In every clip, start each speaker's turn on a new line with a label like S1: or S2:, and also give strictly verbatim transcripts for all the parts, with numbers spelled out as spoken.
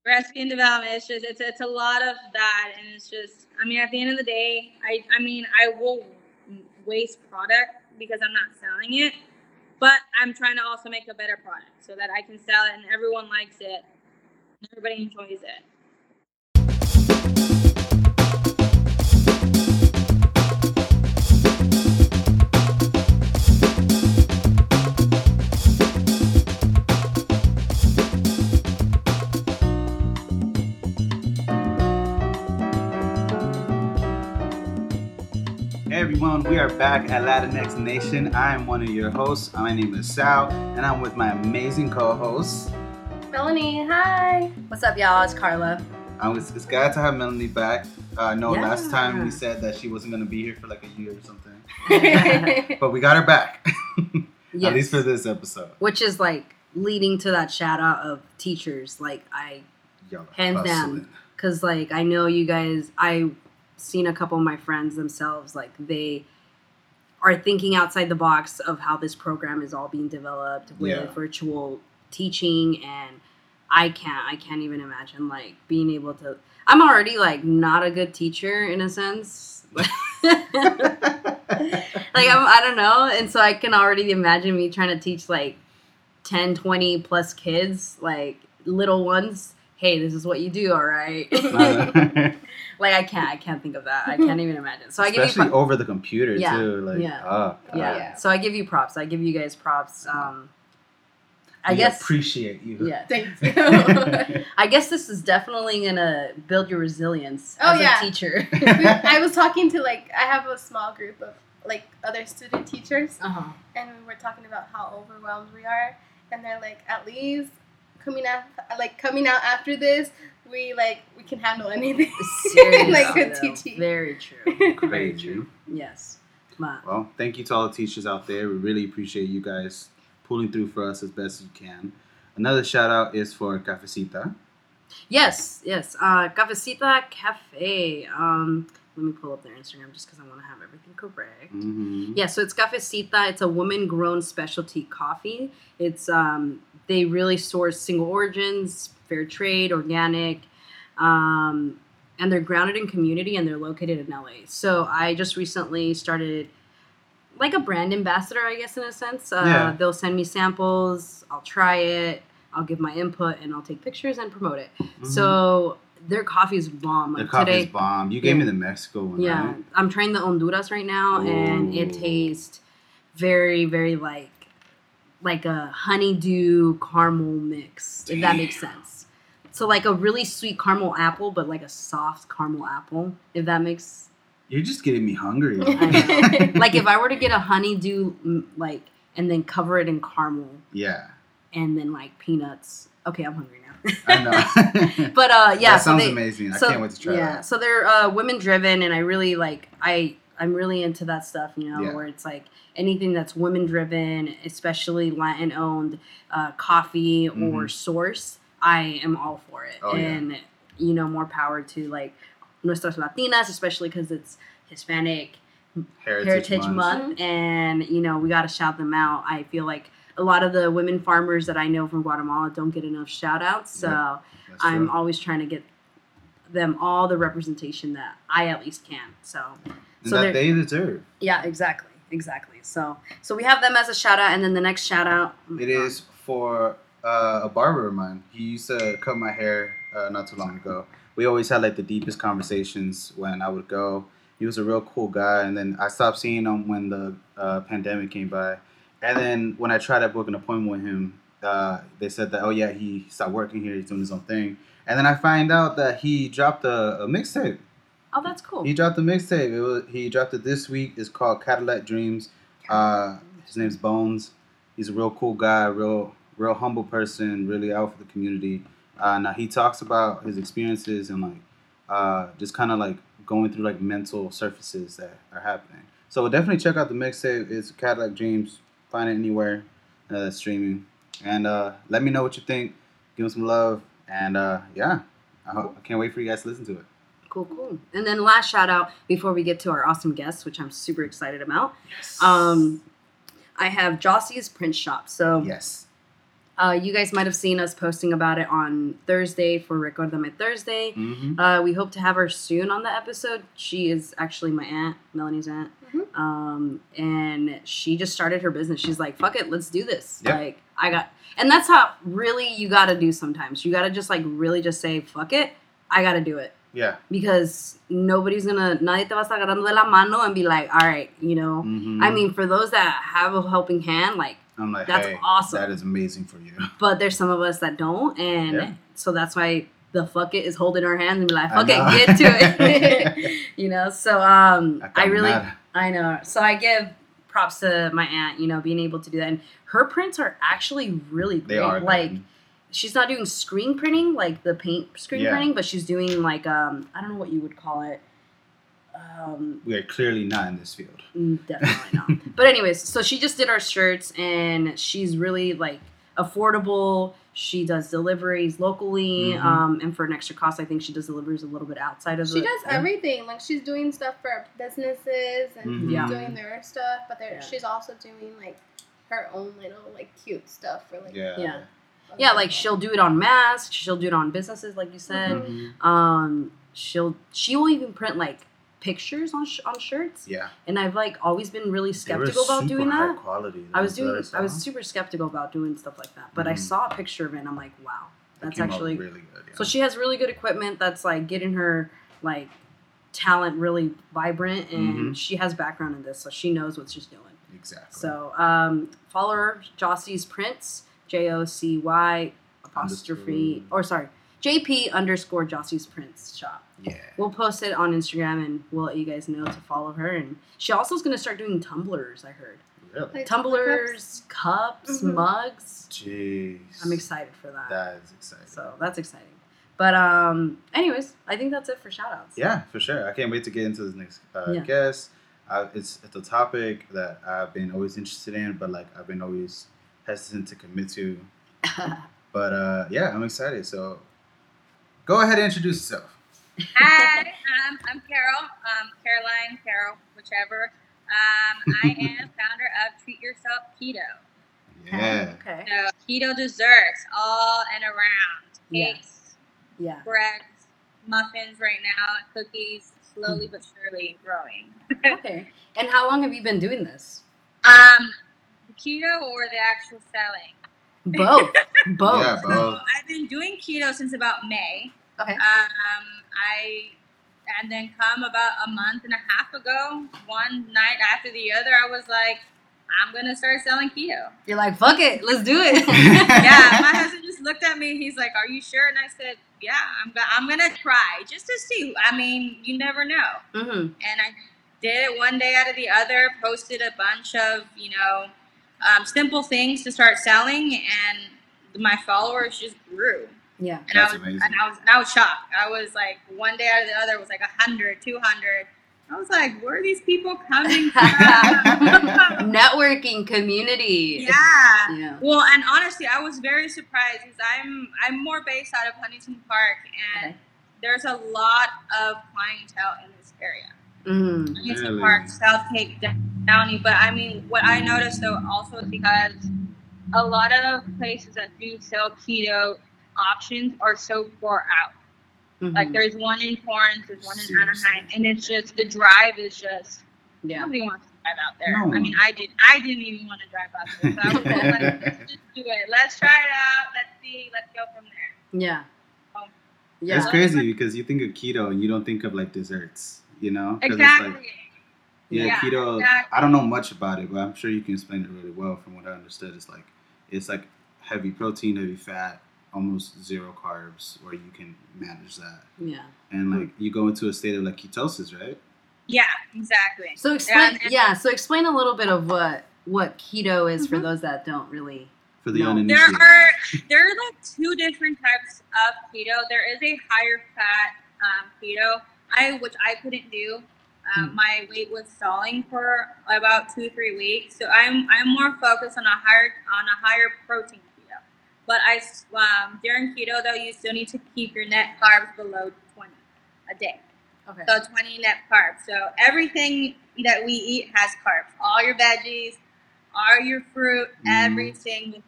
S1: recipe and development. It's just it's it's a lot of that, and it's just I mean at the end of the day, I I mean I will waste product because I'm not selling it, but I'm trying to also make a better product so that I can sell it and everyone likes it, and everybody enjoys it.
S2: Hey everyone, we are back at Latinx Nation. I am one of your hosts. My name is Sal, and I'm with my amazing co-host,
S3: Melanie. Hi. What's up, y'all? It's Carla.
S2: Um, it's, it's glad to have Melanie back. I uh, know
S3: yeah.
S2: last time we said that she wasn't going to be here for like a year or something, but we got her back. Yes. At least for this episode.
S4: Which is like leading to that shout out of teachers. Like I,
S2: Y'all
S4: hands down, because like I know you guys. I. seen a couple of my friends themselves, like they are thinking outside the box of how this program is all being developed with
S2: yeah.
S4: virtual teaching, and I can't I can't even imagine like being able to I'm already like not a good teacher in a sense. like I'm, I don't know, and so I can already imagine me trying to teach like ten, twenty plus kids, like little ones. Hey, this is what you do, all right? Like I can't, I can't think of that. I can't even imagine. So
S2: Especially
S4: I give you
S2: pro- over the computer
S4: yeah,
S2: too. Like,
S4: yeah,
S2: oh,
S4: yeah. yeah. So I give you props. I give you guys props. Um, I
S2: we
S4: guess
S2: appreciate you.
S4: Yeah,
S3: thank you.
S4: I guess this is definitely gonna build your resilience
S3: oh,
S4: as
S3: yeah.
S4: a teacher.
S3: I was talking to like I have a small group of like other student teachers,
S4: uh-huh.
S3: and we were talking about how overwhelmed we are, and they're like, at least coming out like coming out after this. We like we can handle anything.
S4: Seriously,
S3: like good
S4: though.
S3: teaching.
S4: Very true.
S2: Very true.
S4: Yes. But.
S2: Well, thank you to all the teachers out there. We really appreciate you guys pulling through for us as best as you can. Another shout out is for Cafecita.
S4: Yes, yes. Uh, Cafecita Cafe. Um, let me pull up their Instagram just because I want to have everything correct.
S2: Mm-hmm.
S4: Yeah, so it's Cafecita. It's a woman-grown specialty coffee. It's um, they really source single origins, fair trade, organic, um, and they're grounded in community, and they're located in L A. So I just recently started like a brand ambassador, I guess, in a sense. Uh,
S2: yeah.
S4: They'll send me samples. I'll try it. I'll give my input, and I'll take pictures and promote it. Mm-hmm. So their coffee is bomb. Like
S2: their coffee
S4: today,
S2: is bomb. You gave yeah. me the Mexico one,
S4: yeah.
S2: right?
S4: I'm trying the Honduras right now, Ooh. And it tastes very, very like like a honeydew caramel mix, Damn. If that makes sense. So like a really sweet caramel apple, but like a soft caramel apple, if that makes...
S2: You're just getting me hungry.
S4: I know. Like if I were to get a honeydew, like, and then cover it in caramel.
S2: Yeah.
S4: And then like peanuts. Okay, I'm hungry now.
S2: I know.
S4: But uh, yeah.
S2: That sounds
S4: so they,
S2: amazing. I
S4: so,
S2: can't wait to try
S4: yeah,
S2: that.
S4: So they're uh, women driven, and I really like, I, I'm really into that stuff, you know,
S2: yeah.
S4: where it's like anything that's women driven, especially Latin owned uh, coffee mm-hmm. or source, I am all for it.
S2: Oh,
S4: and,
S2: yeah.
S4: you know, more power to like Nuestras Latinas, especially because it's Hispanic
S2: Heritage,
S4: Heritage
S2: Month.
S4: Month. And, you know, we got to shout them out. I feel like a lot of the women farmers that I know from Guatemala don't get enough shout outs. So yeah, I'm always trying to get them all the representation that I at least can. So,
S2: and
S4: so
S2: that they deserve.
S4: Yeah, exactly. Exactly. So, so we have them as a shout out, and then the next shout out.
S2: It is for uh, a barber of mine. He used to cut my hair uh, not too long ago. We always had like the deepest conversations when I would go. He was a real cool guy, and then I stopped seeing him when the uh, pandemic came by. And then when I tried to book an appointment with him, uh, they said that, oh yeah, he stopped working here, he's doing his own thing. And then I find out that he dropped a, a mixtape.
S4: Oh, that's cool.
S2: He dropped a mixtape. It was he dropped it this week. It's called Cadillac Dreams. Uh, his name's Bones. He's a real cool guy, real real humble person, really out for the community. Uh, now he talks about his experiences and like uh, just kind of like going through like mental surfaces that are happening. So definitely check out the mixtape. It's Cadillac Dreams. Find it anywhere uh, that's streaming. And uh, let me know what you think. Give him some love. And uh, yeah, I, hope, I can't wait for you guys to listen to it.
S4: Cool, cool. And then last shout out before we get to our awesome guests, which I'm super excited about.
S2: Yes.
S4: Um, I have Jossie's Print Shop. So
S2: yes.
S4: Uh, you guys might have seen us posting about it on Thursday for Recordame Thursday.
S2: Mm-hmm.
S4: Uh, we hope to have her soon on the episode. She is actually my aunt, Melanie's aunt.
S3: Mhm.
S4: Um, and she just started her business. She's like, fuck it, let's do this.
S2: Yeah.
S4: Like, I got, and that's how really you got to do sometimes. You got to just like really just say, fuck it, I got to do it.
S2: Yeah.
S4: Because nobody's gonna, nadie te va a estar agarrando de la mano and be like, all right, you know.
S2: Mm-hmm.
S4: I mean, for those that have a helping hand, like,
S2: I'm like,
S4: that's
S2: hey,
S4: awesome.
S2: that is amazing for you.
S4: but there's some of us that don't, and
S2: Yeah.
S4: so that's why the fuck it is holding our hands and be like,
S2: I
S4: fuck it,
S2: know.
S4: get to it. You know, so um,
S2: I
S4: I really,
S2: mad.
S4: I know. So I give props to my aunt, you know, being able to do that. And her prints are actually really great.
S2: They are
S4: like,
S2: good.
S4: she's not doing screen printing, like the paint screen
S2: Yeah.
S4: printing, but she's doing like, um, I don't know what you would call it. Um,
S2: We are clearly not in this field.
S4: Mm, Definitely not. But anyways, so she just did our shirts, and she's really like affordable. She does deliveries locally,
S2: Mhm.
S4: um, and for an extra cost, I think she does deliveries a little bit outside of
S3: She
S4: the.
S3: does
S2: Yeah.
S3: everything. Like she's doing stuff for businesses and
S2: Mhm.
S4: Yeah.
S3: doing their stuff, but there
S4: Yeah.
S3: she's also doing like her own little like cute stuff for like
S2: Yeah.
S4: Yeah.
S3: other
S4: Yeah, like
S3: people.
S4: she'll do it on masks. She'll do it on businesses, like you said.
S2: Mhm.
S4: Um, she'll she will even print like pictures on sh- on shirts,
S2: Yeah.
S4: and I've like always been really
S2: They were
S4: skeptical about
S2: super
S4: doing
S2: high
S4: that.
S2: quality.
S4: I was
S2: the ones
S4: doing
S2: that
S4: I was
S2: saw.
S4: super skeptical about doing stuff like that, but I
S2: Mhm.
S4: saw a picture of it, and I'm like, wow,
S2: They
S4: that's
S2: came out
S4: actually.
S2: really good. Yeah.
S4: So she has really good equipment that's like getting her like talent really vibrant, and
S2: Mhm.
S4: she has background in this, so she knows what she's doing.
S2: exactly.
S4: So um, follow her, Jocy's Prints, J O C Y apostrophe,
S2: Underscore.
S4: or sorry, J P underscore Jocy's Prints shop.
S2: yeah.
S4: We'll post it on Instagram, and we'll let you guys know to follow her. And she also is going to start doing tumblers, I heard.
S2: Really.
S3: Like
S4: Tumblers, cups,
S3: Mhm.
S4: mugs.
S2: Jeez.
S4: I'm excited for that.
S2: That is exciting.
S4: So that's exciting. But um, anyways, I think that's it for shout outs.
S2: Yeah, for sure. I can't wait to get into this next uh,
S4: Yeah.
S2: guest. Uh, it's it's a topic that I've been always interested in, but like I've been always hesitant to commit to. But uh, yeah, I'm excited. So go ahead and introduce yourself.
S1: Hi, um, I'm Carol, um, Caroline, Carol, whichever. Um, I am founder of Treat Yourself Keto.
S2: Yeah.
S4: Okay.
S1: So keto desserts all and around.
S4: Yeah.
S1: Cakes,
S4: Yeah.
S1: breads, muffins right now, cookies, slowly but surely growing.
S4: Okay. And how long have you been doing this?
S1: Um, the keto or the actual selling?
S4: Both. Both.
S2: Yeah,
S1: So
S2: both.
S1: I've been doing keto since about May.
S4: Okay.
S1: Um, I and then come about a month and a half ago, one night after the other, I was like, I'm gonna start selling keto.
S4: You're like, fuck it, let's do it.
S1: Yeah, my husband just looked at me. He's like, "Are you sure?" And I said, "Yeah, I'm. Go- I'm gonna try just to see. I mean, you never know."
S4: Mm-hmm.
S1: And I did it one day out of the other. Posted a bunch of you know um, simple things to start selling, and my followers just grew.
S4: Yeah.
S1: And
S2: That's
S1: I was,
S2: amazing.
S1: And I was, and I was shocked. I was like, one day out of the other was like a hundred, two hundred. I was like, where are these people coming from?
S4: Networking community.
S1: Yeah.
S4: Yeah.
S1: Well, and honestly, I was very surprised because I'm I'm more based out of Huntington Park, and
S4: Okay.
S1: there's a lot of clientele in this area.
S4: Mm.
S1: Huntington
S2: Really?
S1: Park, South Cape, Downey. But I mean, what I noticed though also is because a lot of places that do sell keto options are so far out.
S4: Mhm.
S1: Like there's one in Torrance, there's one in
S2: Seriously.
S1: Anaheim, and it's just the drive is just
S4: Yeah.
S1: nobody wants to drive out there.
S2: No
S1: I mean, I did. I didn't even want to drive out there. So I was just like, let's just do it. Let's try it out. Let's see. Let's go from there.
S4: Yeah.
S1: Oh.
S4: Yeah.
S2: It's crazy because you think of keto and you don't think of like desserts, you know? 'Cause
S1: Exactly.
S2: It's like, yeah,
S1: Yeah,
S2: keto.
S1: exactly.
S2: I don't know much about it, but I'm sure you can explain it really well. From what I understood, it's like it's like heavy protein, heavy fat, almost zero carbs, where you can manage that.
S4: Yeah.
S2: And like you go into a state of like ketosis, right?
S1: Yeah, exactly.
S4: So explain.
S1: and-
S4: Yeah. So explain a little bit of what what keto is for
S3: Mhm.
S4: those that don't really.
S2: For the
S4: No.
S1: There
S2: uninitiated.
S1: are there are like two different types of keto. There is a higher fat um, keto, I which I couldn't do. Um,
S4: Hmm.
S1: My weight was stalling for about two three weeks, so I'm I'm more focused on a higher on a higher protein keto. But I s- um, during keto though, you still need to keep your net carbs below twenty a day.
S4: Okay.
S1: So twenty net carbs. So everything that we eat has carbs. All your veggies, all your fruit,
S2: Mhm.
S1: every single thing.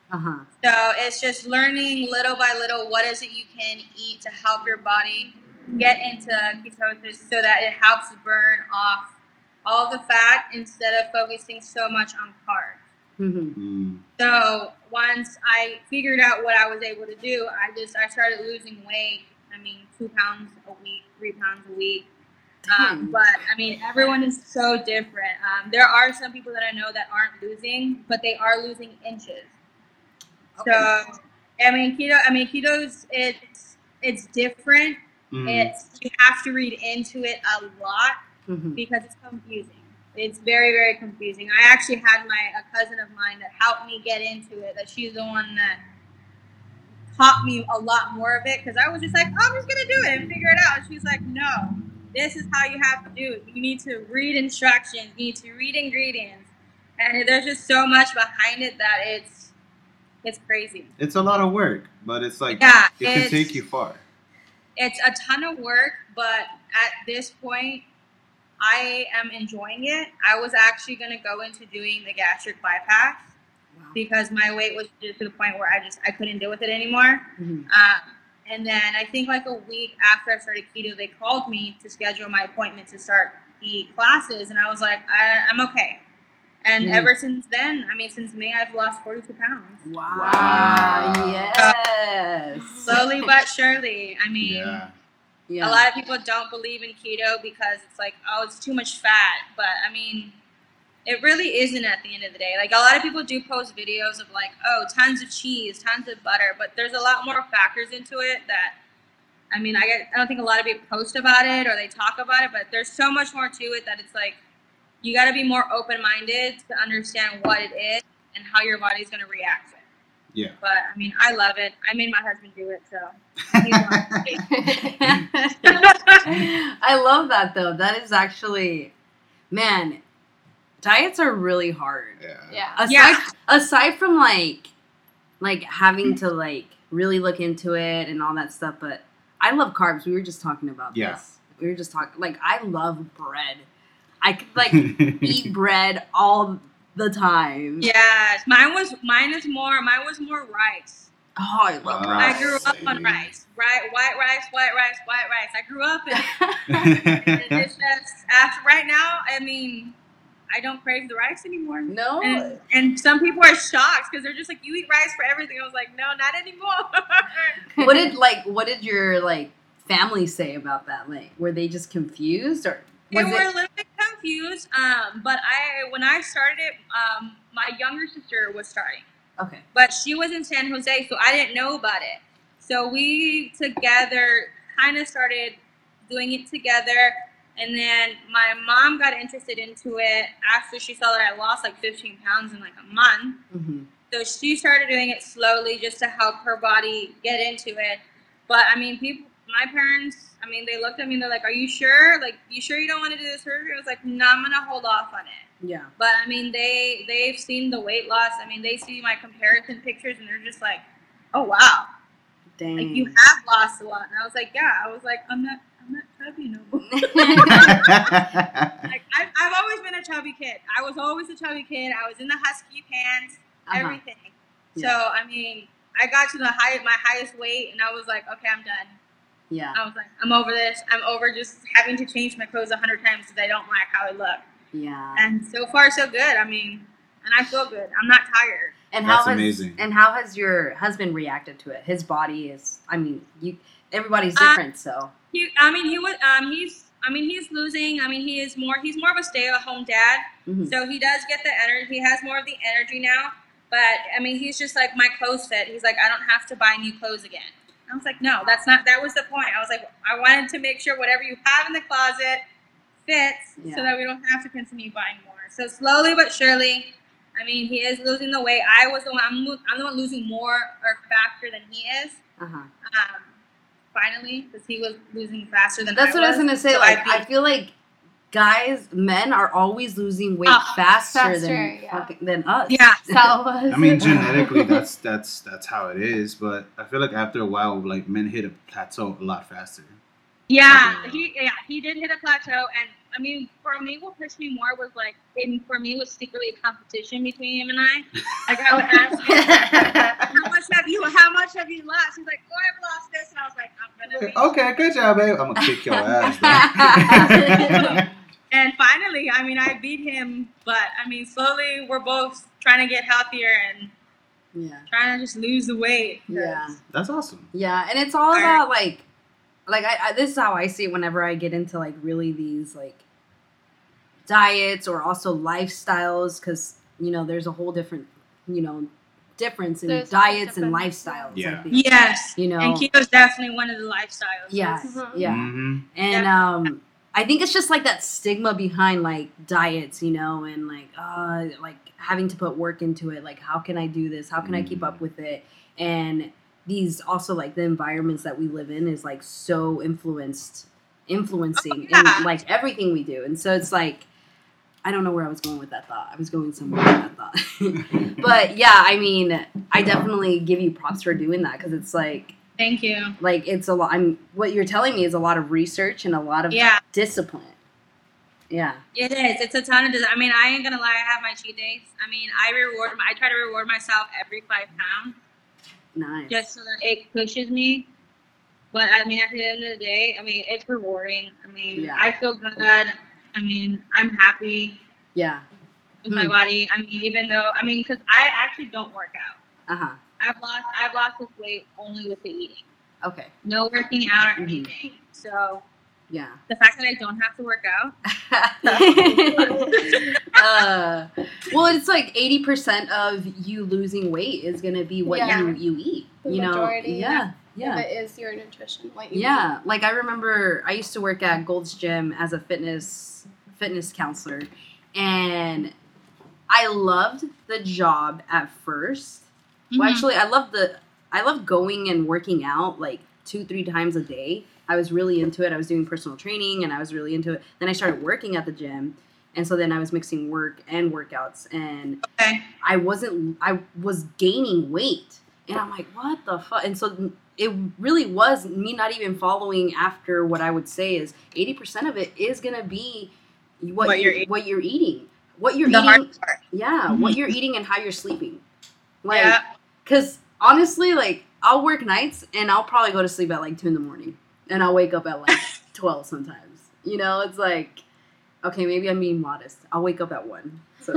S4: Uh-huh.
S1: So it's just learning little by little what is it you can eat to help your body get into ketosis so that it helps burn off all the fat instead of focusing so much on carbs.
S4: Mm-hmm.
S2: Mm.
S1: So once I figured out what I was able to do, I just I started losing weight. I mean, two pounds a week, three pounds a week. Um,
S4: Dang.
S1: but I mean, everyone is so different. Um, there are some people that I know that aren't losing, but they are losing inches.
S4: Okay.
S1: So I mean, keto. I mean, keto's it's it's different.
S2: Mm.
S1: It's you have to read into it a lot
S4: Mm-hmm.
S1: because it's confusing. It's very, very confusing. I actually had my a cousin of mine that helped me get into it. That she's the one that taught me a lot more of it because I was just like, oh, I'm just gonna do it and figure it out. And she's like, no, this is how you have to do it. You need to read instructions. You need to read ingredients, and there's just so much behind it that it's it's crazy.
S2: It's a lot of work, but it's like
S1: Yeah,
S2: it can
S1: it's-
S2: take you far.
S1: It's a ton of work, but at this point, I am enjoying it. I was actually going to go into doing the gastric bypass
S4: Wow.
S1: because my weight was just to the point where I just I couldn't deal with it anymore.
S4: Mm-hmm.
S1: Um, and then I think like a week after I started keto, they called me to schedule my appointment to start the classes, and I was like, I, I'm okay. And
S4: Mm.
S1: ever since then, I mean, since May, I've lost forty-two pounds.
S4: Wow.
S2: Wow.
S4: Yes.
S1: Slowly but surely. I mean.
S2: Yeah.
S4: Yeah.
S1: A lot of people don't believe in keto because it's like, oh, it's too much fat. But I mean, it really isn't at the end of the day. Like a lot of people do post videos of like, oh, tons of cheese, tons of butter, but there's a lot more factors into it that, I mean, I get, I don't think a lot of people post about it or they talk about it, but there's so much more to it that it's like, you got to be more open-minded to understand what it is and how your body's going to react to it.
S2: Yeah.
S1: But I mean, I love it. I made my husband do it, so. he's on.
S4: I love that though. That is actually, man, diets are really hard.
S2: Yeah.
S3: Yeah.
S4: Aside,
S1: Yeah.
S4: aside from like, like having to like really look into it and all that stuff, but I love carbs. We were just talking about
S2: Yeah.
S4: this. We were just talking, like, I love bread. I could like eat bread all the time.
S1: Yes, mine was mine is more mine was more rice.
S4: Oh, I love
S2: Uh,
S1: I
S4: rice.
S1: grew up on
S2: same.
S1: rice, right? White rice, white rice, white rice. I grew up in it. And it's just after right now. I mean, I don't crave the rice anymore.
S4: No.
S1: And, and some people are shocked because they're just like, "You eat rice for everything." I was like, "No, not anymore."
S4: What did like what did your like family say about that? Like, were they just confused or
S1: They
S4: was
S1: were a
S4: it?
S1: little bit confused, um, but I when I started it, um, my younger sister was starting.
S4: Okay.
S1: But she was in San Jose, so I didn't know about it. So we together kind of started doing it together. And then my mom got interested into it after she saw that I lost like fifteen pounds in like a month.
S4: Mm-hmm.
S1: So she started doing it slowly just to help her body get into it. But I mean, people, my parents, I mean, they looked at me and they're like, "Are you sure? Like, you sure you don't want to do the surgery?" I was like, "No, I'm going to hold off on it."
S4: Yeah.
S1: But I mean, they they've seen the weight loss. I mean, they see my comparison pictures, and they're just like, "Oh wow,
S4: Dang.
S1: like you have lost a lot." And I was like, "Yeah." I was like, "I'm not, I'm not chubby no more." Like I've, I've always been a chubby kid. I was always a chubby kid. I was in the husky pants,
S4: Uh-huh.
S1: everything.
S4: Yeah.
S1: So I mean, I got to the high, my highest weight, and I was like, "Okay, I'm done."
S4: Yeah.
S1: I was like, "I'm over this. I'm over just having to change my clothes a hundred times because I don't like how I look."
S4: Yeah.
S1: And so far, so good. I mean, and I feel good. I'm not tired.
S4: And
S2: That's
S4: how has
S2: amazing.
S4: and how has your husband reacted to it? His body is I mean, you everybody's
S1: Uh,
S4: different, so
S1: He, I mean, he was, um, he's, I mean, he's losing. I mean, he is more, he's more of a stay-at-home dad.
S4: mhm.
S1: So he does get the energy. He has more of the energy now. But I mean, he's just like my clothes fit. He's like, I don't have to buy new clothes again. I was like, no, that's not. That was the point. I was like, I wanted to make sure whatever you have in the closet fits,
S4: Yeah.
S1: so that we don't have to continue buying more. So slowly but surely, I mean, he is losing the weight. I was the one. I'm, lo- I'm the one losing more or faster than he is.
S4: Uh-huh.
S1: Um, finally, because he was losing faster than
S4: That's
S1: I
S4: what I was gonna say.
S1: So
S4: Like,
S1: I
S4: I
S1: think-
S4: feel like guys, men are always losing weight
S1: Ah,
S4: faster,
S3: faster,
S4: than
S3: yeah.
S4: fucking, than us.
S1: Yeah.
S3: Sal was.
S2: I mean, genetically, that's that's that's how it is. But I feel like after a while, like men hit a plateau a lot faster.
S1: Yeah, he yeah he did hit a plateau, and I mean, for me, what pushed me more was like, and for me, was secretly a competition between him and I. Like I would ask him, how much have you, how much have you lost? He's like, oh, I've lost this, and I was like, I'm gonna be.
S2: Okay, good job, babe. I'm gonna kick your ass. Though.
S1: And finally, I mean, I beat him, but I mean, slowly, we're both trying to get healthier and
S4: Yeah.
S1: trying to just lose the weight. 'cause-
S4: Yeah.
S2: That's awesome.
S4: Yeah, and it's all about like, like I, I this is how I see it whenever I get into like really these like diets or also lifestyles, because you know there's a whole different you know difference in
S3: There's
S4: diets and
S3: different-
S4: lifestyles.
S2: Yeah.
S4: I think.
S1: Yes,
S4: You know.
S1: and keto is definitely one of the lifestyles.
S4: Yeah.
S3: Mhm.
S4: Yeah.
S2: Mm-hmm.
S4: And um I think it's just like that stigma behind like diets, you know, and like uh like having to put work into it. Like, how can I do this? How can I keep up with it? And these also like the environments that we live in is like so influenced influencing
S1: Oh, yeah.
S4: in like everything we do. And so it's like I don't know where I was going with that thought. I was going somewhere with that thought. But yeah, I mean, I definitely give you props for doing that, because it's like
S1: Thank you.
S4: like it's a lot. I'm what you're telling me is a lot of research and a lot of
S1: Yeah.
S4: discipline. Yeah.
S1: It is. It's a ton of. I mean, I ain't gonna lie. I have my cheat days. I mean, I reward. I try to reward myself every five pounds,
S4: Nice.
S1: just so that it pushes me. But I mean, at the end of the day, I mean, it's rewarding. I mean,
S4: Yeah.
S1: I feel good. I mean, I'm happy
S4: Yeah.
S1: with my
S4: Hmm.
S1: body. I mean, even though I mean, because I actually don't work out.
S4: Uh huh.
S1: I've lost. I've lost this weight only with the eating.
S4: Okay.
S1: No working out or
S4: Mhm.
S1: anything. So
S4: Yeah.
S1: the fact that I don't have to work out.
S4: uh, well, it's like eighty percent of you losing weight is gonna be what
S3: Yeah.
S4: you you eat.
S3: The
S4: you know.
S3: majority,
S4: Yeah. Yeah.
S3: If it is your nutrition, what you
S4: Yeah, like I remember I used to work at Gold's Gym as a fitness fitness counselor, and I loved the job at first. Well,
S1: Mhm.
S4: actually, I loved the I loved going and working out like two three times a day. I was really into it. I was doing personal training, and I was really into it. Then I started working at the gym, and so then I was mixing work and workouts, and
S1: Okay.
S4: I wasn't I was gaining weight, and I'm like, what the fuck? And so it really was me not even following after what I would say is eighty percent of it is gonna be what,
S1: What
S4: you're
S1: you're eating.
S4: what you're eating, what you're
S1: The
S4: eating,
S1: hard part.
S4: yeah,
S1: Mhm.
S4: what you're eating and how you're sleeping, like,
S1: Yeah.
S4: cause honestly, like I'll work nights and I'll probably go to sleep at like two in the morning, and I'll wake up at like twelve sometimes. You know, it's like, okay, maybe I'm being modest. I'll wake up at one. So.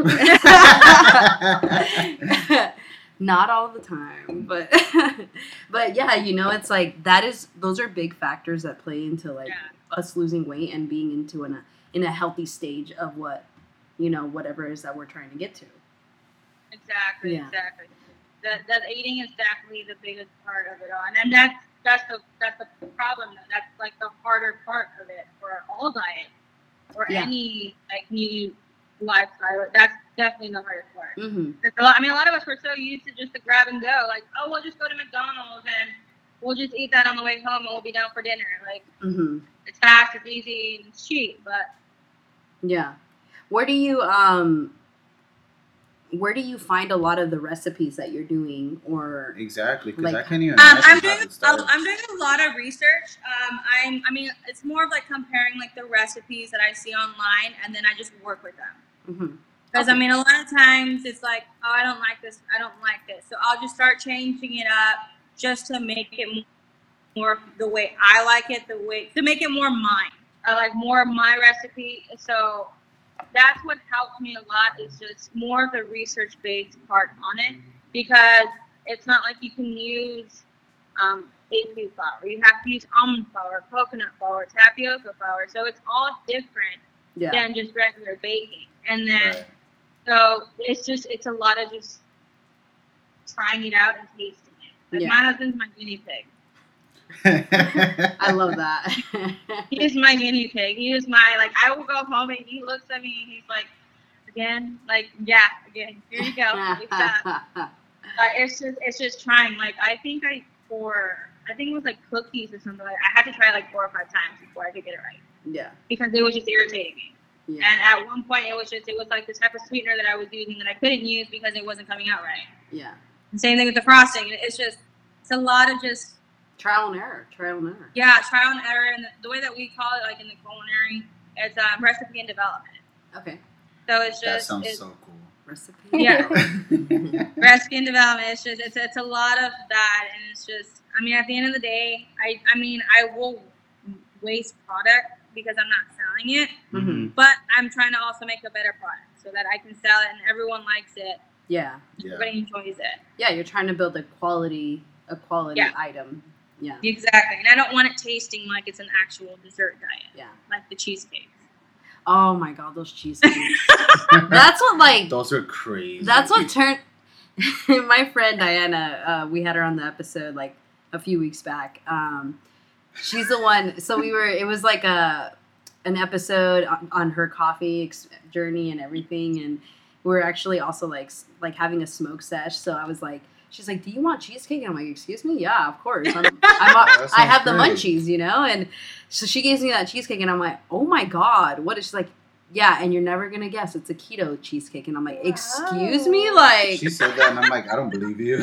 S4: Not all the time, but but yeah, you know, it's like that is those are big factors that play into like
S1: Yeah.
S4: us losing weight and being into in a in a healthy stage of what you know whatever it is that we're trying to get to.
S1: Exactly,
S4: Yeah.
S1: exactly. That that eating is definitely the biggest part of it all, and then that's that's the that's the problem. That's like the harder part of it for all diet or
S4: Yeah.
S1: any like new lifestyle. That's definitely the hardest part.
S4: Mm-hmm.
S1: It's a lot, I mean, a lot of us were so used to just the grab and go, like, oh, we'll just go to McDonald's and we'll just eat that on the way home and we'll be down for dinner. Like,
S4: Mm-hmm.
S1: it's fast, it's easy, and it's cheap, but
S4: Yeah. Where do you um where do you find a lot of the recipes that you're doing or
S2: Exactly, because
S4: Like-
S2: I can't even
S1: Um,
S2: imagine
S1: I'm
S2: how
S1: doing
S2: it started.
S1: I'm doing a lot of research. Um, I'm I mean it's more of like comparing like the recipes that I see online and then I just work with them.
S4: Mhm.
S1: Because I
S4: Okay.
S1: mean a lot of times it's like, oh, I don't like this, I don't like this, so I'll just start changing it up just to make it more the way I like it, the way to make it more mine. I like more of my recipe, so that's what helped me a lot is just more of the research based part on it, because it's not like you can use um, A P flour. You have to use almond flour, coconut flour, tapioca flour. So it's all different
S4: Yeah.
S1: than just regular baking. And then,
S2: Right.
S1: so it's just, it's a lot of just trying it out and tasting it. Like
S4: Yeah.
S1: my husband's my guinea pig.
S4: I love that.
S1: He is my guinea pig. He is my, like, I will go home and he looks at me and he's like, again? Like, yeah, again. Here you go. Like that. But it's just it's just trying. Like I think I for I think it was like cookies or something. Like, I had to try like four or five times before I could get it right
S4: Yeah.
S1: because it was just irritating me.
S4: Yeah.
S1: And at one point it was just it was like this type of sweetener that I was using that I couldn't use because it wasn't coming out right.
S4: Yeah.
S1: And same thing with the frosting. It's just it's a lot of just
S4: Trial and error. Trial and error.
S1: Yeah, trial and error, and the, the way that we call it, like in the culinary, it's um, recipe and development.
S4: Okay.
S1: So it's
S2: That
S1: just
S2: sounds
S1: it's,
S2: so cool.
S4: Recipe.
S1: Yeah. recipe and development. It's just it's it's a lot of that, and it's just I mean at the end of the day, I I mean I will waste product because I'm not selling it,
S4: Mm-hmm.
S1: but I'm trying to also make a better product so that I can sell it and everyone likes it,
S4: Yeah.
S2: Yeah.
S1: everybody enjoys it.
S4: Yeah, you're trying to build a quality a quality
S1: Yeah.
S4: item. Yeah.
S1: Exactly, and I don't want it tasting like it's an actual dessert diet,
S4: Yeah.
S1: like the cheesecakes.
S4: Oh my god, those cheesecakes. That's what like
S2: Those are crazy.
S4: that's what turned my friend Diana, uh, we had her on the episode like a few weeks back. Um, she's the one. So we were. It was like a an episode on, on her coffee ex- journey and everything, and we were actually also like s- like having a smoke sesh. So I was like, she's like, "Do you want cheesecake?" And I'm like, "Excuse me, yeah, of course. I'm, I'm
S2: That
S4: I have the
S2: sounds
S4: munchies, you know." And so she gives me that cheesecake, and I'm like, "Oh my god, what is?" She's like, "Yeah, and you're never gonna guess it's a keto cheesecake." And I'm like, "Excuse me,
S3: Wow.
S4: like."
S2: She said that, and I'm like, I don't believe you.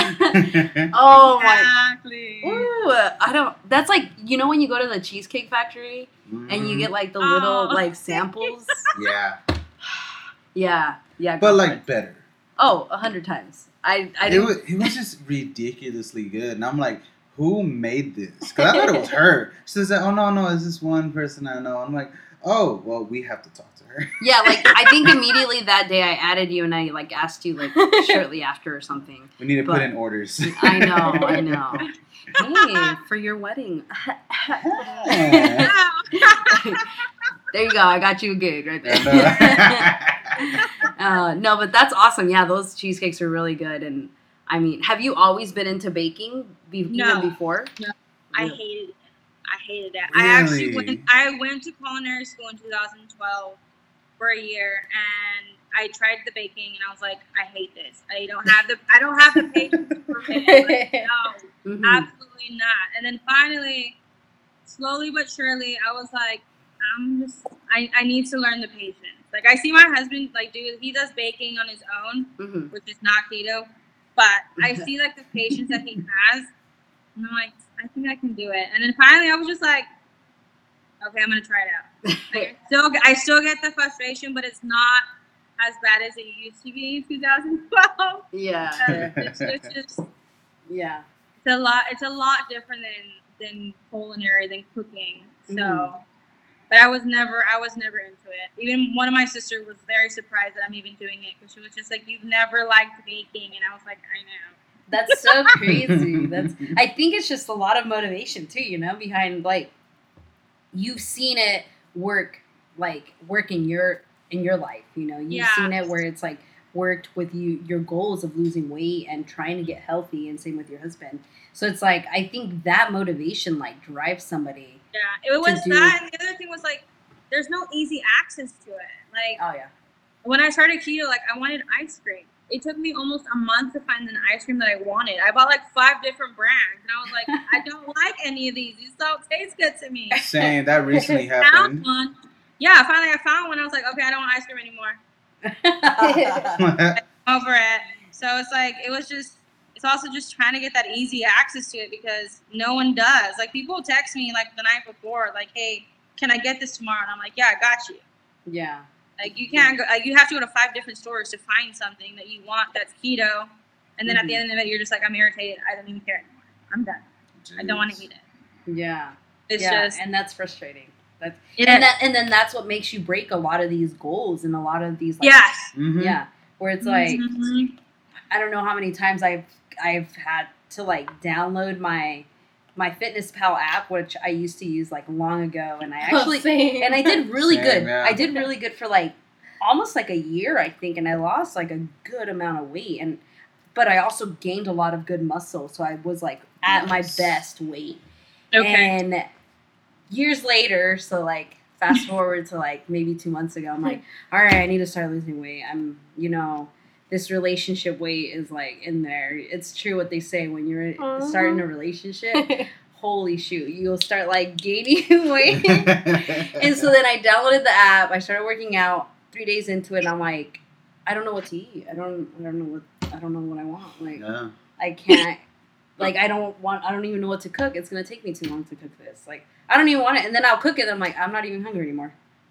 S4: Oh my.
S1: Exactly.
S4: Ooh, I don't. That's like, you know when you go to the Cheesecake Factory and you get like the little
S1: Oh.
S4: like samples.
S2: Yeah,
S4: Yeah, yeah.
S2: but
S4: go for
S2: like
S4: it.
S2: better.
S4: Oh, a hundred times. I I
S2: It
S4: didn't.
S2: was, it was just ridiculously good, and I'm like, who made this? Because I thought it was her. She says, "Oh no, no, it's this one person I know." I'm like, oh, well, we have to talk to her.
S4: Yeah, like I think immediately that day I added you and I like asked you like shortly after or something.
S2: We need to
S4: But-
S2: put in orders.
S4: I know, I know. Hey, for your wedding.
S2: Yeah.
S4: There you go. I got you a gig right there.
S2: And, uh,
S4: uh, no, but that's awesome. Yeah, those cheesecakes are really good. And I mean, have you always been into baking be-
S1: No.
S4: even before?
S1: I
S4: Really?
S1: hated it. I hated it. I actually
S2: Really?
S1: went. I went to culinary school in two thousand twelve for a year, and I tried the baking, and I was like, I hate this. I don't have the. I don't have the patience for it. Like, no,
S4: Mhm.
S1: absolutely not. And then finally, slowly but surely, I was like, I'm just. I, I need to learn the patience. Like I see my husband like do. He does baking on his own,
S4: Mhm.
S1: which is not keto, but I see like the patience that he has, and I'm like, I think I can do it. And then finally, I was just like, okay, I'm gonna try it out. Like, I still, I still get the frustration, but it's not as bad as it used to be in two thousand twelve.
S4: Yeah.
S1: It's, it's just,
S4: Yeah.
S1: it's a lot. It's a lot different than than culinary, than cooking. So,
S4: Mhm.
S1: but I was never, I was never into it. Even one of my sisters was very surprised that I'm even doing it because she was just like, "You've never liked baking," and I was like, "I know."
S4: That's so crazy. That's I think it's just a lot of motivation too, you know, behind like you've seen it work like work in your in your life, you know. You've
S1: Yeah.
S4: seen it where it's like worked with you your goals of losing weight and trying to get healthy, and same with your husband. So it's like I think that motivation like drives somebody.
S1: Yeah, it was
S4: do-
S1: that, and the other thing was like, there's no easy access to it. Like
S4: Oh yeah.
S1: when I started keto, like I wanted ice cream. It took me almost a month to find an ice cream that I wanted. I bought like five different brands, and I was like, I don't like any of these. These don't taste good to me.
S2: Saying that recently
S1: Found
S2: happened.
S1: one. Yeah, finally I found one. I was like, okay, I don't want ice cream anymore. Over it. So it's like it was just. It's also just trying to get that easy access to it because no one does. Like people text me like the night before, like, "Hey, can I get this tomorrow?" And I'm like, "Yeah, I got you."
S4: Yeah.
S1: Like you can't go. Like you have to go to five different stores to find something that you want that's keto, and then at the
S4: Mhm.
S1: end of it, you're just like, "I'm irritated. I don't even care anymore. I'm done. I don't want to eat it."
S4: Yeah.
S1: It's
S4: yeah,
S1: just
S4: and that's frustrating. That's
S1: it
S4: and
S1: is.
S4: that and then that's what makes you break a lot of these goals and a lot of these like,
S1: Yes.
S2: Mhm.
S4: yeah, where it's like
S1: Mhm.
S4: I don't know how many times I've I've had to like download my my Fitness Pal app, which I used to use like long ago, and I actually
S3: Same.
S4: and I did really
S2: Same,
S4: good.
S2: yeah.
S4: I did really good for like almost like a year, I think, and I lost like a good amount of weight, and but I also gained a lot of good muscle, so I was like at my
S2: Nice.
S4: best weight.
S1: Okay.
S4: And years later, so like fast forward to like maybe two months ago, I'm like, all right, I need to start losing weight. I'm, you know, this relationship weight is like in there. It's true what they say when you're
S3: Uh-huh.
S4: starting a relationship. Holy shoot, you'll start like gaining weight. And so then I downloaded the app. I started working out. Three days into it, and I'm like, I don't know what to eat. I don't. I don't know what. I don't know what I want. Like,
S2: Yeah.
S4: I can't. like I don't want, I don't even know what to cook. It's gonna take me too long to cook this. Like I don't even want it, and then I'll cook it. And I'm like, I'm not even hungry anymore.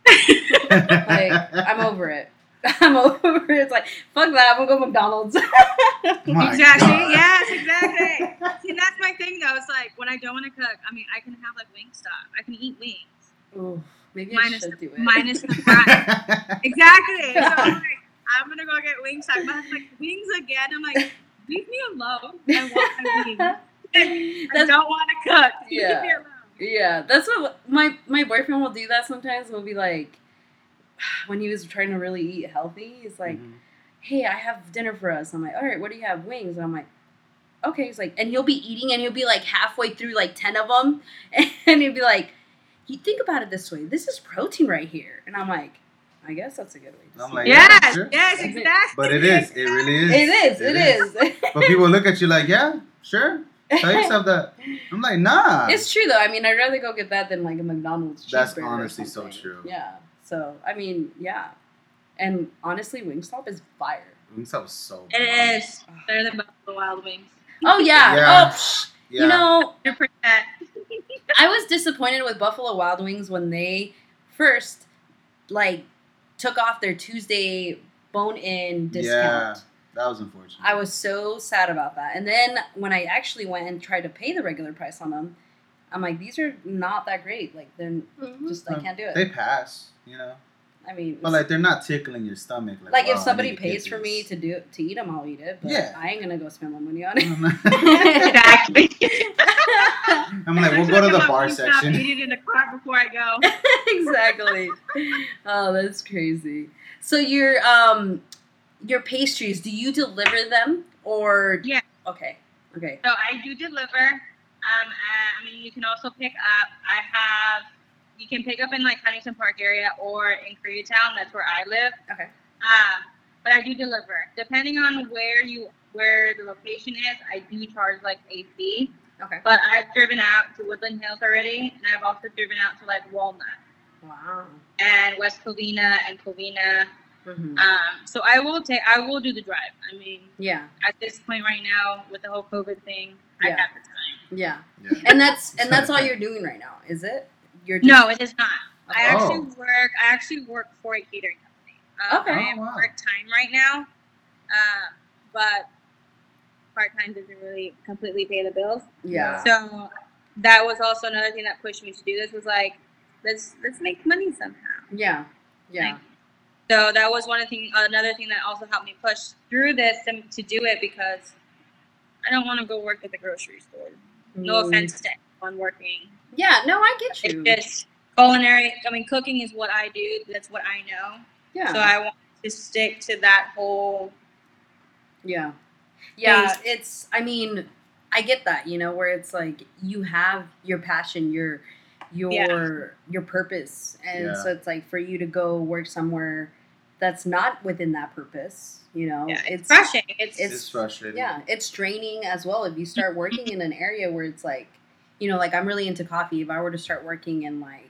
S4: Like I'm over it. I'm over it. It's like fuck that. I'm gonna go McDonald's.
S2: My
S1: Exactly.
S2: God.
S1: Yes, exactly. See, that's my thing though. It's like when I don't want to cook, I mean, I can have like Wingstop. I can eat wings.
S4: Ooh, maybe
S1: Minus
S4: I should do it.
S1: Minus the fries. Exactly. So I'm like, I'm gonna go get Wingstop. But I'm like, wings again. I'm like, leave me alone. I want my wings. I
S4: That's-
S1: don't want to cook.
S4: Yeah.
S1: Leave me alone.
S4: Yeah, that's what my my boyfriend will do. That sometimes will be like, when he was trying to really eat healthy, he's like,
S2: Mhm.
S4: "Hey, I have dinner for us." I'm like, "All right, what do you have? Wings?" And I'm like, "Okay." He's like, and he'll be eating, and he'll be like halfway through like ten of them, and he'll be like, "You think about it this way. This is protein right here," and I'm like, "I guess that's a good way to
S2: I'm
S4: see
S2: like,
S4: it."
S2: yeah,
S1: Yes,
S2: sure.
S1: yes, exactly.
S2: But it is. It really is.
S4: It is. It is.
S2: But people look at you like, yeah, sure. Tell yourself that. I'm like, nah.
S4: It's true though. I mean, I'd rather go get that than like a McDonald's cheeseburger.
S2: That's
S4: or
S2: honestly so
S4: something.
S2: true.
S4: Yeah. So I mean, yeah. And honestly, Wingstop is fire.
S2: Wingstop is so. bomb.
S1: It is. Better than Buffalo Wild Wings.
S4: Oh yeah.
S2: Yeah.
S4: Oh, psh.
S2: Yeah.
S4: You know,
S1: one hundred percent.
S4: I was disappointed with Buffalo Wild Wings when they first like took off their Tuesday bone-in discount.
S2: Yeah, that was unfortunate.
S4: I was so sad about that. And then when I actually went and tried to pay the regular price on them, I'm like, these are not that great. Like they're
S3: Mhm.
S4: just I can't do it.
S2: They pass, you know.
S4: I mean,
S2: But like they're not tickling your stomach. Like,
S4: like
S2: wow,
S4: if
S2: I
S4: somebody
S2: need to
S4: pays
S2: get
S4: for me
S2: this.
S4: to do to eat them, I'll eat it. But
S2: Yeah.
S4: I ain't gonna go spend my money on it.
S1: Exactly.
S2: I'm like, we'll go to the
S1: I'm
S2: bar
S1: gonna
S2: section.
S1: Eat it in the car before I go.
S4: Exactly. Oh, that's crazy. So your um your pastries, do you deliver them or
S1: Yeah.
S4: Okay. Okay.
S1: So I do deliver. Um, uh, I mean, you can also pick up. I have. You can pick up in like Huntington Park area or in Koreatown. That's where I live.
S4: Okay.
S1: Um, but I do deliver. Depending on where you where the location is, I do charge like a fee.
S4: Okay.
S1: But I've driven out to Woodland Hills already, and I've also driven out to like Walnut
S4: Wow.
S1: and West Covina and Covina.
S4: Mm-hmm.
S1: Um, so I will take. I will do the drive. I mean,
S4: Yeah.
S1: at this point right now with the whole COVID thing,
S4: Yeah.
S1: I have the time.
S4: Yeah.
S2: Yeah.
S4: And that's and that's all you're doing right now, is it? You're just,
S1: No, it is not. I
S2: Oh.
S1: actually work. I actually work for a catering company. Um,
S4: Okay.
S1: I am
S2: Oh, wow.
S1: part time right now, uh, but part time doesn't really completely pay the bills.
S4: Yeah.
S1: So that was also another thing that pushed me to do this. Was like, let's let's make money somehow.
S4: Yeah. Yeah.
S1: So that was one of the thing. Another thing that also helped me push through this to, to do it because I don't want to go work at the grocery store. No
S4: Mm.
S1: offense to anyone working.
S4: Yeah, no, I get you.
S1: It's just culinary. I mean, cooking is what I do. That's what I know.
S4: Yeah.
S1: So I want to stick to that whole.
S4: Yeah. Yeah,
S1: Based.
S4: it's I mean, I get that, you know, where it's like you have your passion, your your
S1: Yeah.
S4: your purpose. And
S2: Yeah.
S4: so it's like for you to go work somewhere that's not within that purpose, you know.
S1: Yeah, it's,
S4: it's
S1: crushing. It's,
S4: it's-
S2: It's frustrating.
S4: yeah, it's draining as well if you start working in an area where it's like, you know, like I'm really into coffee. If I were to start working in like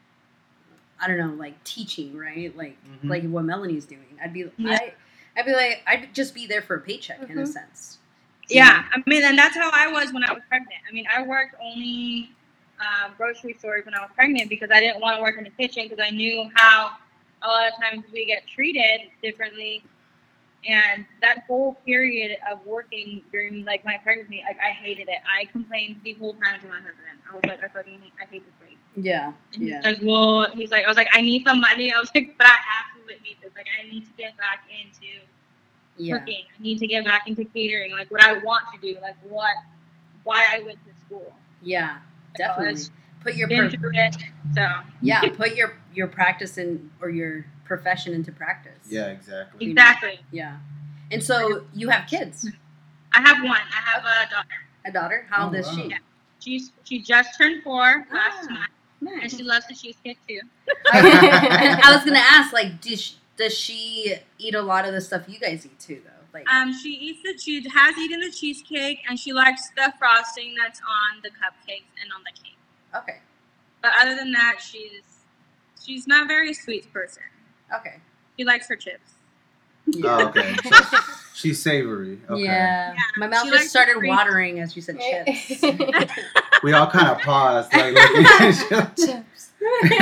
S4: I don't know, like teaching, right? Like
S2: Mhm.
S4: like what Melanie's doing. I'd be
S1: Yeah.
S4: I I'd be like I'd just be there for a paycheck in a
S3: Mhm.
S4: sense.
S1: yeah. I mean, and that's how I was when I was pregnant. I mean, I worked only um, grocery stores when I was pregnant because I didn't want to work in the kitchen because I knew how a lot of times we get treated differently. And that whole period of working during like my pregnancy, like I hated it. I complained the whole time to my husband. I was like, I fucking hate, I hate this place.
S4: Yeah.
S1: And he's
S4: Yeah.
S1: like, well, he's like, I was like, I need some money. I was like, but I absolutely need this. Like, I need to get back into
S4: Yeah.
S1: cooking. I need to get back into catering. Like, what I want to do. Like, what, why I went to school.
S4: Yeah. Definitely.
S1: Because
S4: Put your
S1: been
S4: per-
S1: through it. So
S4: yeah, put your your practice in or your profession into practice.
S2: Yeah, exactly.
S1: exactly.
S4: Yeah. And so you have kids.
S1: I have one. I have a daughter.
S4: A daughter? How old
S2: Oh,
S4: is
S2: wow.
S4: she?
S1: Yeah. She's she just turned four last
S4: Ah,
S1: month, and
S4: Nice.
S1: she loves the cheesecake too.
S4: I, I was gonna ask, like, does she, does she eat a lot of the stuff you guys eat too, though? Like,
S1: Um, she eats the she has eaten the cheesecake, and she likes the frosting that's on the cupcakes and on the cake.
S4: okay,
S1: But other than that, she's she's not a very sweet person.
S4: okay,
S1: She likes her chips.
S4: yeah.
S2: Oh, okay. So She's savory. Okay.
S4: Yeah.
S1: Yeah,
S4: My mouth
S1: she
S4: just
S1: likes
S4: started
S1: to
S4: watering as you said chips.
S2: We all kind of paused. Like, looking at each other.
S4: Chips.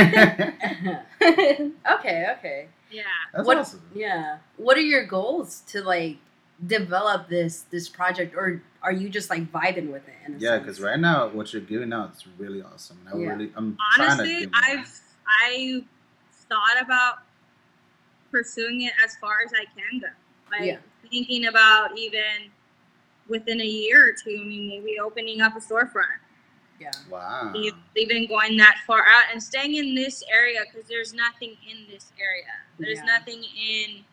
S4: okay, okay.
S1: Yeah.
S2: That's
S4: What-
S2: awesome.
S4: Yeah. What are your goals to like develop this this project, or are you just like vibing with it? In a
S2: Yeah,
S4: sense?
S2: because right now what you're giving out is really awesome. I
S4: Yeah.
S2: really, I'm trying to
S1: Honestly,
S2: give more.
S1: I've I thought about pursuing it as far as I can go. Like
S4: Yeah.
S1: thinking about even within a year or two, I mean, maybe opening up a storefront.
S4: Yeah.
S2: Wow.
S1: E- Even going that far out and staying in this area because there's nothing in this area. There's
S4: Yeah.
S1: nothing in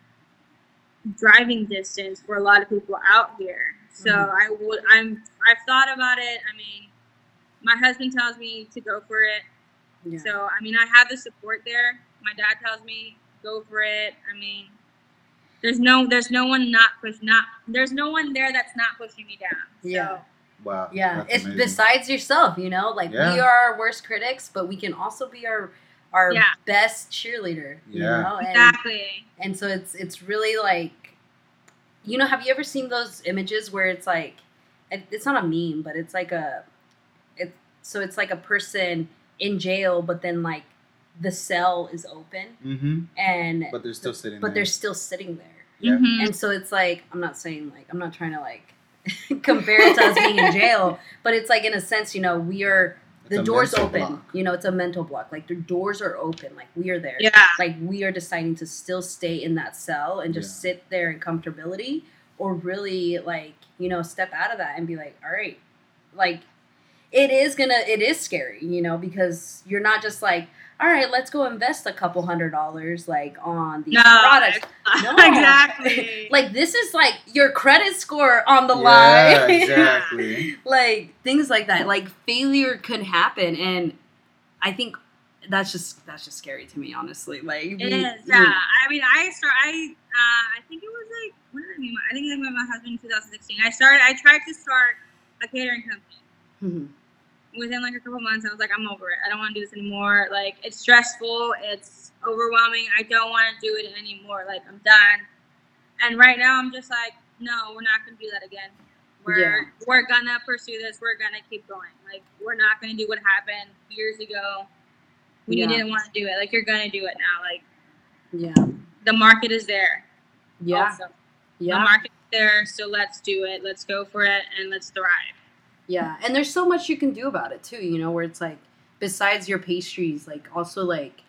S1: driving distance for a lot of people out here. So
S4: Mhm.
S1: I would. I'm. I've thought about it. I mean, my husband tells me to go for it.
S4: Yeah.
S1: So I mean, I have the support there. My dad tells me go for it. I mean, there's no there's no one not push not there's no one there that's not pushing me down.
S4: Yeah.
S1: So,
S2: Wow.
S4: Yeah,
S2: That's
S4: it's
S2: amazing.
S4: besides yourself, you know, like
S2: Yeah.
S4: we are our worst critics, but we can also be our our
S1: Yeah.
S4: best cheerleader, you
S2: Yeah.
S4: know, and
S1: exactly.
S4: and so it's it's really like, you know, have you ever seen those images where it's like, it- it's not a meme, but it's like a, it so it's like a person in jail, but then like the cell is open
S2: Mm-hmm.
S4: and
S2: But they're still sitting
S4: but
S2: there.
S4: they're still sitting there,
S2: Yeah.
S1: Mhm.
S4: and so it's like, I'm not saying like I'm not trying to like compare it to us being in jail, but it's like in a sense, you know, we are
S2: It's
S4: the
S2: a
S4: doors
S2: mental
S4: open,
S2: block.
S4: you know, it's a mental block. Like the doors are open, like we are there.
S1: Yeah.
S4: Like we are deciding to still stay in that cell and just
S2: Yeah.
S4: sit there in comfortability, or really like, you know, step out of that and be like, all right, like it is gonna, it is scary, you know, because you're not just like, all right, let's go invest a couple hundred dollars like on these
S1: No.
S4: products. No.
S1: exactly.
S4: Like this is like your credit score on the
S2: Yeah,
S4: line.
S2: exactly.
S4: Like things like that. Like failure could happen, and I think that's just that's just scary to me, honestly. Like
S1: It
S4: we-
S1: is, yeah. I mean, I start. I uh, I think it was like when did I meet my? I think I met my husband in two thousand sixteen. I started. I tried to start a catering company.
S4: Mhm.
S1: Within like a couple months, I was like, I'm over it. I don't want to do this anymore. Like, it's stressful. It's overwhelming. I don't want to do it anymore. Like, I'm done. And right now, I'm just like, no, we're not gonna do that again. We're
S4: Yeah.
S1: we're gonna pursue this. We're gonna keep going. Like, we're not gonna do what happened years ago when
S4: Yeah.
S1: you didn't want to do it. Like, you're gonna do it now. Like,
S4: Yeah.
S1: the market is there.
S4: Yeah.
S1: Also. The
S4: Yeah.
S1: market's there, so let's do it. Let's go for it, and let's thrive.
S4: Yeah. And there's so much you can do about it too, you know, where it's like besides your pastries, like also like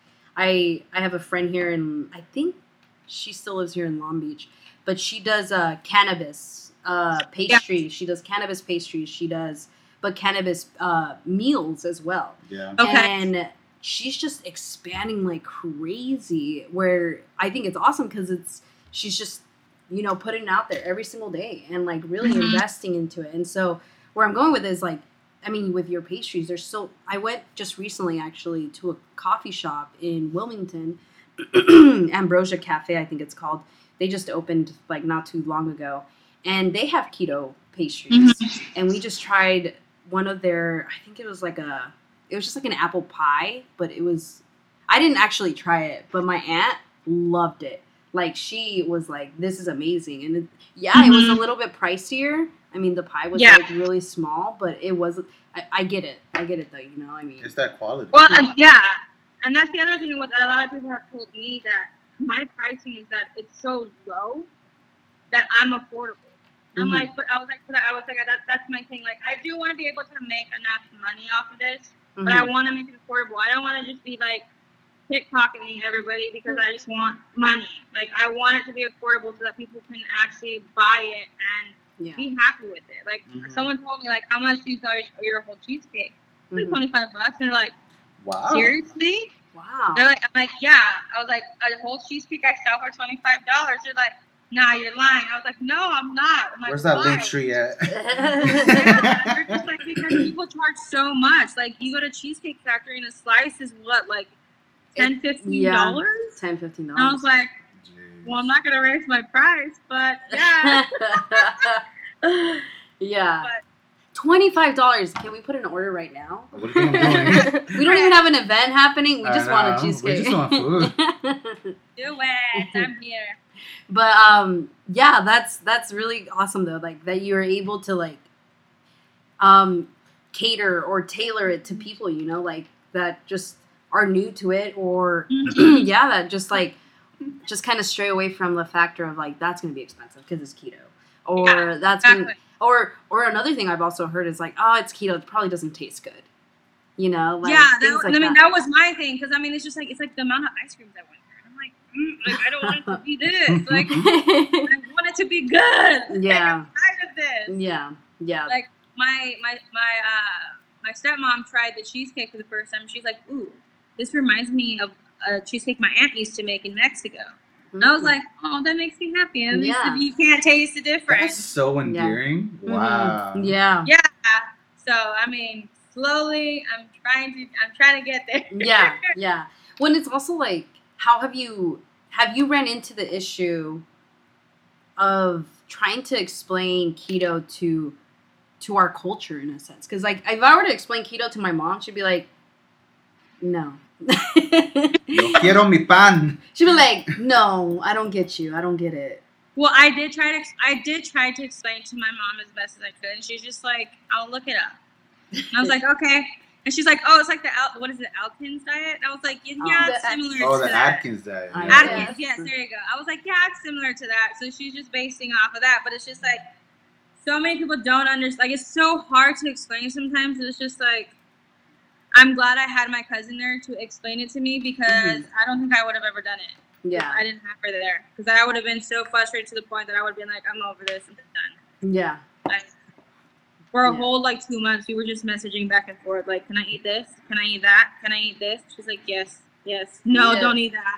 S4: I I have a friend here in, I think she still lives here in Long Beach, but she does uh cannabis uh pastry. She does cannabis pastries. She does but cannabis uh meals as well.
S2: Yeah.
S1: Okay.
S4: And she's just expanding like crazy, where I think it's awesome because it's she's just, you know, putting it out there every single day and like really
S1: Mhm.
S4: investing into it. And so where I'm going with it is like, I mean, with your pastries, there's so I went just recently actually to a coffee shop in Wilmington, Ambrosia Cafe, I think it's called. They just opened like not too long ago, and they have keto pastries. And we just tried one of their, I think it was like a, it was just like an apple pie, but it was, I didn't actually try it, but my aunt loved it. Like she was like, this is amazing. And it, yeah, it was a
S1: Mhm.
S4: little bit pricier. I mean, the pie was
S1: Yeah.
S4: like really small, but it was, I, I get it. I get it though, you know, I mean.
S2: It's that quality.
S1: Well, uh, yeah, and that's the other thing. What a lot of people have told me that my pricing is that it's so low that I'm affordable. I'm
S4: Mhm.
S1: like, but I was like, but I was like, that, that's my thing. Like, I do want to be able to make enough money off of this, but I
S4: Mhm.
S1: want to make it affordable. I don't want to just be like pickpocketing everybody because I just want money. Like, I want it to be affordable so that people can actually buy it and
S4: Yeah.
S1: be happy with it. Like,
S2: Mhm.
S1: someone told me, like, how much do you sell your whole cheesecake? Like
S4: Mhm.
S1: twenty-five bucks. And they're like,
S2: Wow.
S1: seriously?
S4: Wow.
S1: They're like, I'm like, yeah. I was like, a whole cheesecake I sell for twenty-five dollars. They're like, nah, you're lying. I was like, no, I'm not. I'm like,
S2: Where's that
S1: why?
S2: link tree at?
S1: Yeah, they're just like, because people charge so much. Like, you go to Cheesecake Factory and a slice is what, like ten, fifteen dollars?
S4: ten, fifteen
S1: And I was
S4: dollars.
S1: like, well, I'm not gonna raise my price, but yeah.
S4: Yeah.
S1: But-
S4: Twenty-five dollars. Can we put an order right now?
S2: What are you doing?
S4: We don't even have an event happening. We
S2: I
S4: just want
S2: know.
S4: a
S2: We
S4: cheesecake.
S2: just want food.
S1: Do it. I'm here.
S4: But um, yeah, that's that's really awesome though. Like that you're able to like um cater or tailor it to people, you know, like that just are new to it or
S1: Mhm.
S4: yeah, that just like just kind of stray away from the factor of like that's going to be expensive because it's keto. Or
S1: Yeah,
S4: that's going to
S1: exactly.
S4: or or another thing I've also heard is like, oh, it's keto, it probably doesn't taste good. You know, like
S1: Yeah, that,
S4: things like
S1: I mean
S4: that.
S1: that was my thing because I mean it's just like it's like the amount of ice creams I went through. And I'm like, mm, like I don't want it to be this. Like I want it to be good. Like,
S4: Yeah.
S1: I'm tired of this.
S4: yeah. Yeah.
S1: Like my my my uh my stepmom tried the cheesecake for the first time. She's like, ooh, this reminds me of a cheesecake my aunt used to make in Mexico. And I was like, oh, that makes me happy. At least
S4: Yeah.
S1: if you can't taste the
S2: That's
S1: difference.
S2: so endearing.
S4: Mhm.
S2: Wow.
S4: Yeah.
S1: Yeah. So I mean, slowly, I'm trying to I'm trying to get there.
S4: Yeah, yeah. When it's also like, how have you have you ran into the issue of trying to explain keto to to our culture in a sense? Because like, if I were to explain keto to my mom, she'd be like, no.
S2: Yo quiero mi pan.
S4: She'd be like, no, I don't get you. I don't get it.
S1: Well, I did try to ex- I did try to explain to my mom as best as I could, and she's just like, I'll look it up. And I was like, okay. And she's like, oh, it's like the Al- what is it, Atkins diet? And I was like, yeah,
S4: Oh.
S1: yeah
S3: The
S1: it's similar
S2: Oh,
S1: to
S2: the
S1: that.
S2: Atkins diet.
S4: I-
S2: Yeah.
S1: Atkins, yes, there you go. I was like, yeah, it's similar to that. So she's just basing off of that, but it's just like so many people don't understand. Like it's so hard to explain sometimes. It's just like I'm glad I had my cousin there to explain it to me because I don't think I would have ever done it. if
S4: Yeah,
S1: I didn't have her there because I would have been so frustrated to the point that I would have been like, I'm over this. I'm done.
S4: yeah,
S1: Like, for a
S4: Yeah.
S1: whole like two months, we were just messaging back and forth. Like, can I eat this? Can I eat that? Can I eat this? She's like, yes, yes. No,
S4: Yeah.
S1: don't eat that.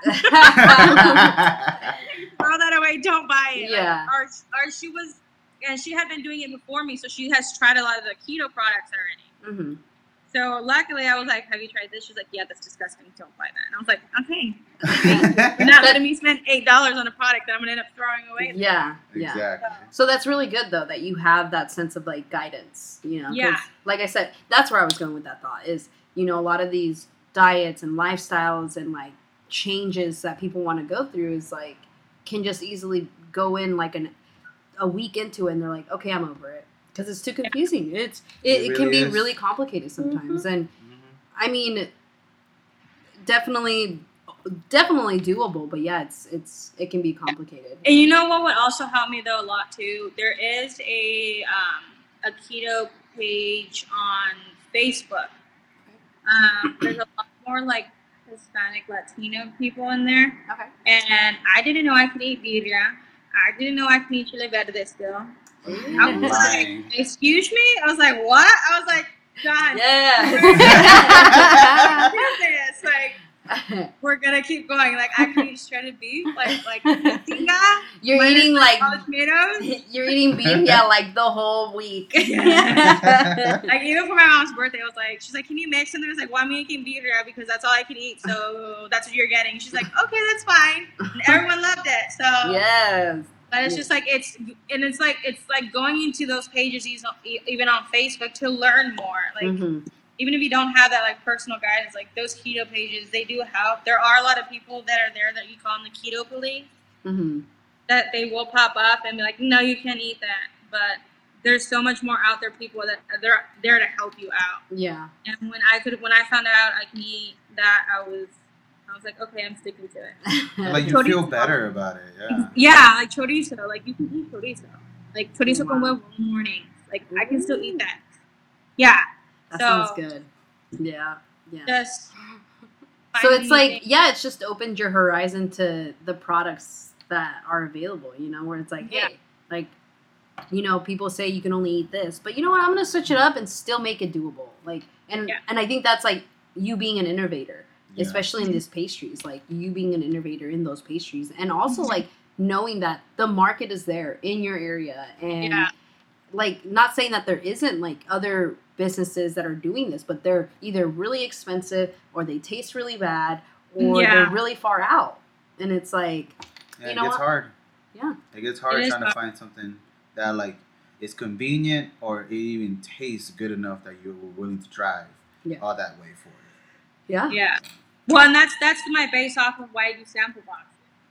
S1: Throw that away. Don't buy it.
S4: Yeah.
S1: Like, or, or she was, and she had been doing it before me, so she has tried a lot of the keto products already.
S4: hmm
S1: So luckily, I was like, have you tried this? She's like, yeah, that's disgusting. Don't buy that. And I was like, okay. You're not letting me spend eight dollars on a product that I'm going to end up throwing away.
S4: yeah, yeah.
S2: Exactly.
S4: So that's really good though that you have that sense of like guidance, you know. 'cause,
S1: Yeah.
S4: Like I said, that's where I was going with that thought is, you know, a lot of these diets and lifestyles and like changes that people want to go through is like can just easily go in like an a week into it and they're like, okay, I'm over it because it's too confusing. It's it,
S2: It
S4: it, can
S2: really
S4: be
S2: is.
S4: really complicated sometimes, and
S2: Mhm.
S4: I mean, definitely, definitely doable. But yeah, it's it's it can be complicated.
S1: And you know what would also help me though a lot too? There is a um, a keto page on Facebook. Um, there's a lot more like Hispanic Latino people in there,
S4: Okay.
S1: and I didn't know I could eat birria. I didn't know I could eat chile verde still. I was
S2: Lying.
S1: like, excuse me? I was like, what? I was like, God,
S4: Yeah.
S1: what is this? Like, we're gonna keep going. Like, I can eat shredded beef, like like tinga,
S4: You're
S1: minus,
S4: eating like
S1: all the tomatoes.
S4: you're eating birria like the whole week.
S1: Like even for my mom's birthday, I was like, she's like, can you mix? And I was like, well, I'm making birria because that's all I can eat, so that's what you're getting. She's like, okay, that's fine. And everyone loved it. So
S4: Yes.
S1: but it's just like it's and it's like it's like going into those pages e- even on Facebook to learn more. Like
S4: Mhm.
S1: even if you don't have that like personal guidance, like those keto pages, they do help. There are a lot of people that are there that you call them the keto police.
S4: Mhm.
S1: That they will pop up and be like, no, you can't eat that. But there's so much more out there, people that they're there to help you out.
S4: Yeah.
S1: And when I could, when I found out I can eat that, I was, I was like, okay, I'm sticking to it.
S2: Like you feel better about it. Yeah.
S1: Yeah, like chorizo, like you can eat chorizo, like chorizo con
S4: Wow.
S1: huevo in the morning. Like I can still eat that. Yeah.
S4: That
S1: So-
S4: sounds good. Yeah. Yeah.
S1: Just.
S4: So
S1: finding
S4: it's
S1: new
S4: like,
S1: things.
S4: yeah, it's just opened your horizon to the products that are available, you know, where it's like,
S1: Yeah.
S4: hey, like, you know, people say you can only eat this, but you know what? I'm going to switch it up and still make it doable. Like, and,
S1: Yeah.
S4: and I think that's like you being an innovator,
S2: Yeah.
S4: especially in these pastries, like you being an innovator in those pastries. And also
S1: Mhm.
S4: like knowing that the market is there in your area and
S1: Yeah.
S4: like not saying that there isn't like other businesses that are doing this, but they're either really expensive or they taste really bad or
S1: Yeah.
S4: they're really far out. And it's like,
S2: Yeah,
S4: You
S2: it
S4: know
S2: gets
S4: what?
S2: hard.
S4: Yeah.
S2: It gets hard
S1: It is
S2: trying to
S1: hard.
S2: find something that like is convenient or it even tastes good enough that you're willing to drive
S4: Yeah.
S2: all that way for it.
S4: yeah.
S1: Yeah. Well, and that's that's my base off of why I do sample boxes.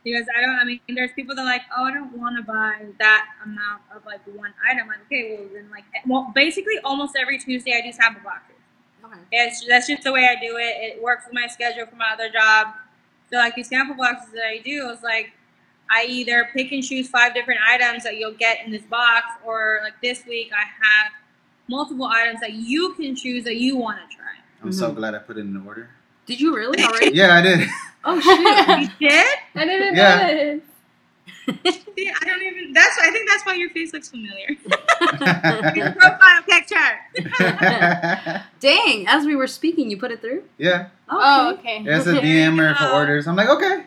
S1: Because I don't, I mean, there's people that are like, oh, I don't want to buy that amount of like one item. Like, okay, well then like, well, basically almost every Tuesday I do sample boxes.
S4: Okay.
S1: It's that's just the way I do it. It works with my schedule for my other job. So like these sample boxes that I do is like, I either pick and choose five different items that you'll get in this box, or like this week I have multiple items that you can choose that you want to try.
S2: I'm so
S4: Mhm.
S2: glad I put it in order.
S4: Did you really already?
S2: Yeah, I did.
S4: Oh shoot.
S1: You did?
S3: I didn't
S2: Yeah.
S3: know this.
S1: See, I don't even. That's. I think that's why your face looks familiar. Your profile picture.
S4: Dang, as we were speaking, you put it through?
S2: Yeah,
S3: Oh,
S4: Okay.
S3: okay.
S2: there's a D M her for
S1: go.
S2: orders. I'm like, okay.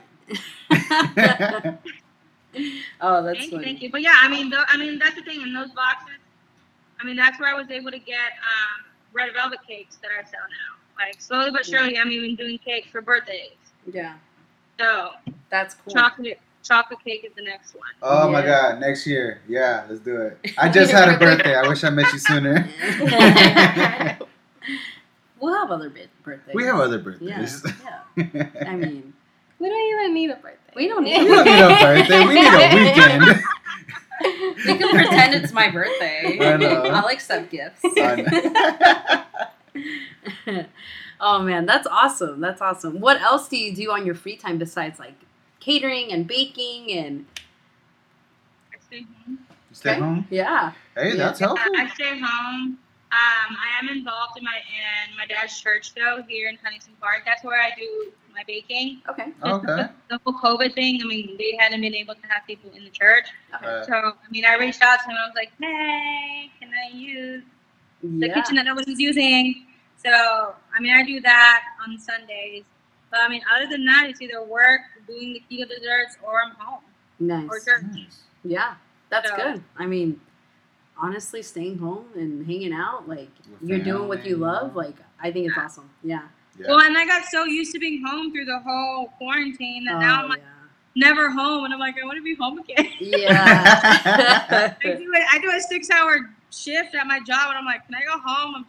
S4: Oh, that's
S1: Thank you,
S4: funny.
S1: thank you. But yeah, I mean, th- I mean, that's the thing in those boxes. I mean, that's where I was able to get um, red velvet cakes that I sell now. Like slowly but surely, I'm even doing cakes for birthdays.
S4: Yeah,
S1: So
S4: that's cool.
S1: chocolate, chocolate cake is the next one.
S2: Oh my
S4: Yeah.
S2: God, next year. Yeah, let's do it. I just had a birthday. I wish I met you sooner.
S4: We'll have other bit- birthdays.
S2: We have other
S4: Yeah,
S2: birthdays.
S4: yeah. I mean,
S3: We don't even need a birthday.
S4: We don't
S2: We don't need a birthday. We need a weekend.
S4: we can pretend it's my birthday.
S2: I know.
S4: I'll accept gifts.
S2: I
S4: Oh man, that's awesome. That's awesome. What else do you do on your free time besides like catering and baking and
S1: I stay home.
S2: You stay
S4: Okay.
S2: home?
S4: yeah?
S2: Hey,
S4: Yeah.
S2: that's helpful.
S1: I stay home. Um, I am involved in my in my dad's church though here in Huntington Park. That's where I do my baking.
S4: Okay.
S2: Okay.
S1: The whole COVID thing. I mean, they hadn't been able to have people in the church.
S4: Okay.
S2: Uh,
S1: So I mean, I reached out to him. I was like, hey, can I use the
S4: Yeah.
S1: kitchen that nobody's using? So I mean, I do that on Sundays. But I mean, other than that, it's either work, doing the keto desserts, or I'm home
S4: Nice.
S1: or church.
S2: nice.
S4: Yeah, that's
S1: So-
S4: good. I mean, honestly, staying home and hanging out, like
S2: With
S4: you're doing what you
S2: family.
S4: love, like I think it's awesome. Yeah.
S2: Yeah.
S1: Well, and I got so used to being home through the whole quarantine that now I'm
S4: Oh,
S1: like never home, and I'm like, I want to be home again.
S4: yeah. Yeah.
S1: I do a, I do a six hour shift at my job, and I'm like, can I go home? I'm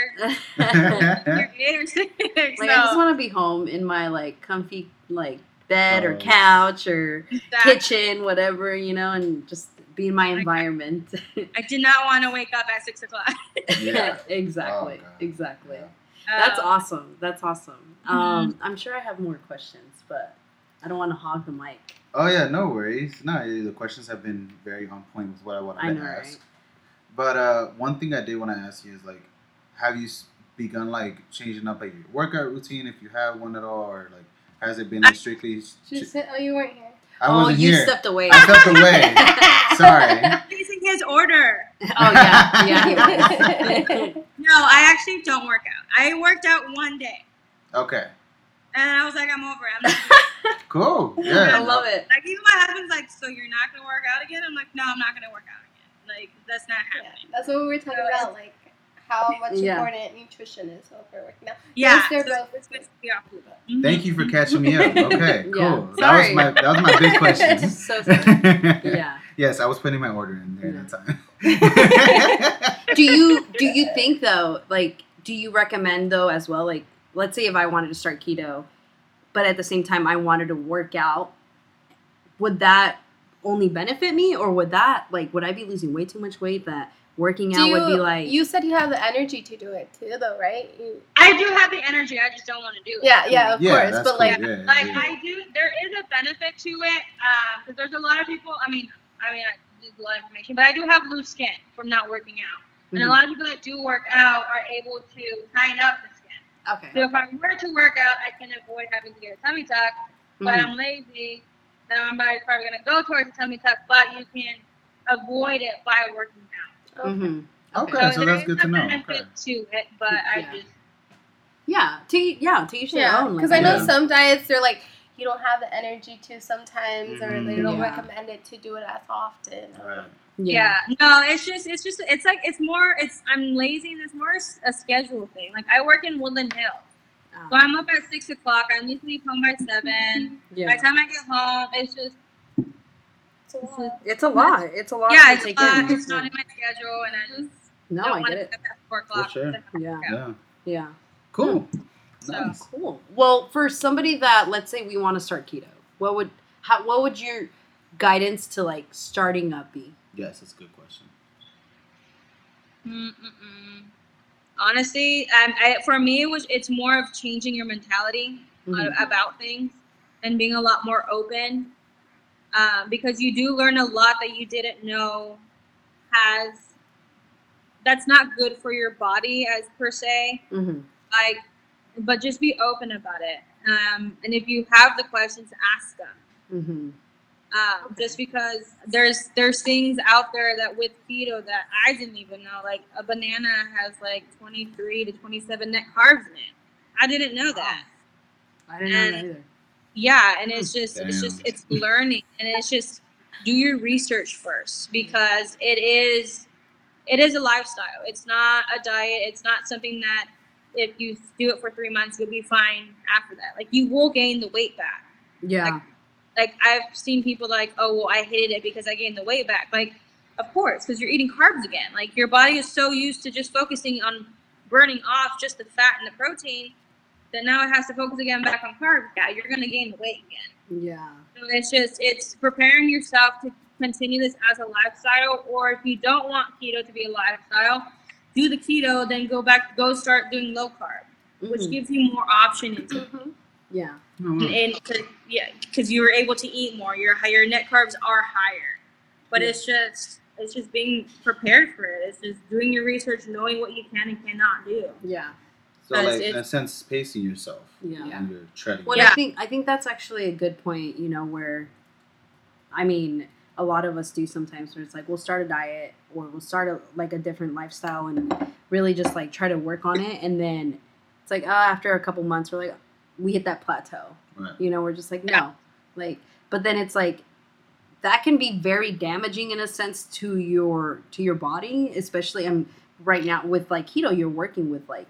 S1: tired. You're eight or six.
S4: Like
S1: so,
S4: I just want to be home in my like comfy like bed or
S2: Oh.
S4: couch or
S1: exactly.
S4: kitchen, whatever, you know, and just be in my
S1: Like-
S4: environment.
S1: I did not want to wake up at six o'clock.
S2: Yeah.
S4: exactly.
S2: Oh, God.
S4: exactly.
S2: Yeah.
S4: That's
S1: Um,
S4: awesome. That's awesome. Um, I'm sure I have more questions, but I don't want to hog the mic.
S2: Oh yeah, no worries. No, the questions have been very on point with what I wanted
S4: I
S2: to
S4: know,
S2: ask.
S4: right?
S2: But uh, one thing I did want to ask you is like, have you s- begun like changing up like your workout routine if you have one at all, or like has it been like strictly?
S3: She said, "Oh, you weren't here."
S2: I
S4: oh,
S2: wasn't
S4: you
S2: here.
S4: stepped away.
S2: I stepped away. Sorry.
S1: Placing his order.
S4: Oh yeah, yeah.
S1: No, I actually don't work out. I worked out one day,
S2: Okay.
S1: and I was like, I'm over it. I'm not doing it.
S2: Cool. Yeah.
S4: I love it.
S1: Like even my husband's like, so you're not gonna work out again? I'm like, no, I'm not gonna work out again. Like that's not
S3: Yeah,
S1: happening.
S3: that's what we were talking about, like how much
S4: Yeah.
S3: important nutrition is for working out.
S1: Yeah,
S3: Yes, they're
S1: so
S3: both
S1: it's
S3: good.
S1: basically off the book. Mhm.
S2: Thank you for catching me up. Okay. Cool.
S4: Yeah.
S2: That was
S4: Sorry.
S2: my that was my big question.
S4: So sorry. Yeah.
S2: Yes, I was putting my order in there at the time.
S4: Do you do you think though, like, do you recommend though as well, like, let's say if I wanted to start keto, but at the same time I wanted to work out, would that only benefit me, or would that like would I be losing way too much weight that working
S3: Do
S4: out
S3: you,
S4: would be like
S3: you said you have the energy to do it too, though, right? You,
S1: I do have the energy. I just don't want to do it.
S3: yeah, yeah, of
S2: Yeah,
S3: course.
S2: that's
S3: But like,
S2: cool. Yeah,
S1: Like
S2: yeah.
S1: I do, there is a benefit to it because there's a lot of people. I mean, I mean, I, there's a lot of information, but I do have loose skin from not working out, and a
S4: Mhm.
S1: lot of people that do work out are able to tighten up the skin.
S4: Okay.
S1: So if I were to work out, I can avoid having to get a tummy tuck. But
S4: Mhm.
S1: I'm lazy, then my body's probably gonna go towards a tummy tuck. But you can avoid it by working out.
S3: okay.
S4: Mhm.
S2: Okay, so
S1: there
S2: that's
S1: is
S2: good
S1: a
S2: to know.
S1: benefit
S2: Okay.
S1: to it, but I
S4: Yeah.
S1: just
S4: Yeah, to yeah, to each their
S3: Yeah,
S4: own.
S3: because
S4: like,
S3: I know
S2: Yeah.
S3: some diets they're like you don't have the energy to sometimes, or they
S2: Mhm.
S3: don't
S4: Yeah.
S3: recommend it to do it as often.
S2: Right.
S1: yeah. No, it's just it's just it's like it's more it's I'm lazy and it's more a schedule thing. Like I work in Woodland Hills.
S4: Ah,
S1: So I'm up at six o'clock. I need to leave home by seven. By
S4: yeah.
S1: the time I get home, it's just
S3: It's a lot.
S4: It's a lot. It's a lot
S1: yeah,
S4: to
S1: it's,
S4: take
S1: uh,
S4: in.
S1: it's not in my schedule, and I just
S4: No,
S1: don't
S4: I
S1: want
S4: get
S1: to
S4: it.
S1: get up at four o'clock.
S2: sure.
S1: to
S4: Yeah.
S1: work out.
S2: Yeah.
S4: Yeah.
S2: Cool.
S1: So-
S2: Nice.
S4: Cool. Well, for somebody that, let's say we want to start keto, what would, How? What would your guidance to like starting up be?
S2: Yes, that's a good question.
S1: Mm-mm-mm. Honestly, um, I, for me, it was it's more of changing your mentality
S4: Mhm.
S1: uh, about things and being a lot more open, um, because you do learn a lot that you didn't know has that's not good for your body as per se.
S4: Mm-hmm.
S1: Like, but just be open about it. Um, and if you have the questions, ask them.
S4: Mm-hmm.
S1: Um,
S4: Okay.
S1: Just because there's there's things out there that with keto that I didn't even know. Like a banana has like twenty-three to twenty-seven net carbs in it. I didn't know that.
S4: I didn't know
S1: And-
S4: that either.
S1: Yeah, and it's just it's
S2: Damn.
S1: just it's learning, and it's just do your research first, because it is it is a lifestyle. It's not a diet. It's not something that if you do it for three months you'll be fine after that. Like you will gain the weight back.
S4: Yeah.
S1: Like I've seen people like, oh well, I hated it because I gained the weight back. Like, of course, because you're eating carbs again. Like your body is so used to just focusing on burning off just the fat and the protein that now it has to focus again back on carbs. Yeah, you're gonna gain the weight again.
S4: Yeah.
S1: So it's just it's preparing yourself to continue this as a lifestyle, or if you don't want keto to be a lifestyle, do the keto, then go back, go start doing low carb, which
S4: Mhm.
S1: gives you more option into it.
S3: Mhm.
S4: Yeah.
S2: Oh, wow.
S1: And, and to, yeah, because you were able to eat more. Your your net carbs are higher, but
S4: Yeah.
S1: it's just it's just being prepared for it. It's just doing your research, knowing what you can and cannot do.
S4: Yeah.
S2: So,
S1: Because
S2: like, in a
S1: it's-
S2: sense, pacing yourself
S4: Yeah.
S2: when you're treading.
S4: Well,
S1: Yeah.
S4: I think I think that's actually a good point. You know, where, I mean, a lot of us do sometimes where it's like we'll start a diet or we'll start a, like a different lifestyle and really just like try to work on it, and then it's like, oh, after a couple months we're like we hit that plateau.
S2: Right.
S4: You know, we're just like no,
S1: Yeah.
S4: like, but then it's like that can be very damaging in a sense to your to your body, especially um right now with like keto, you're working with like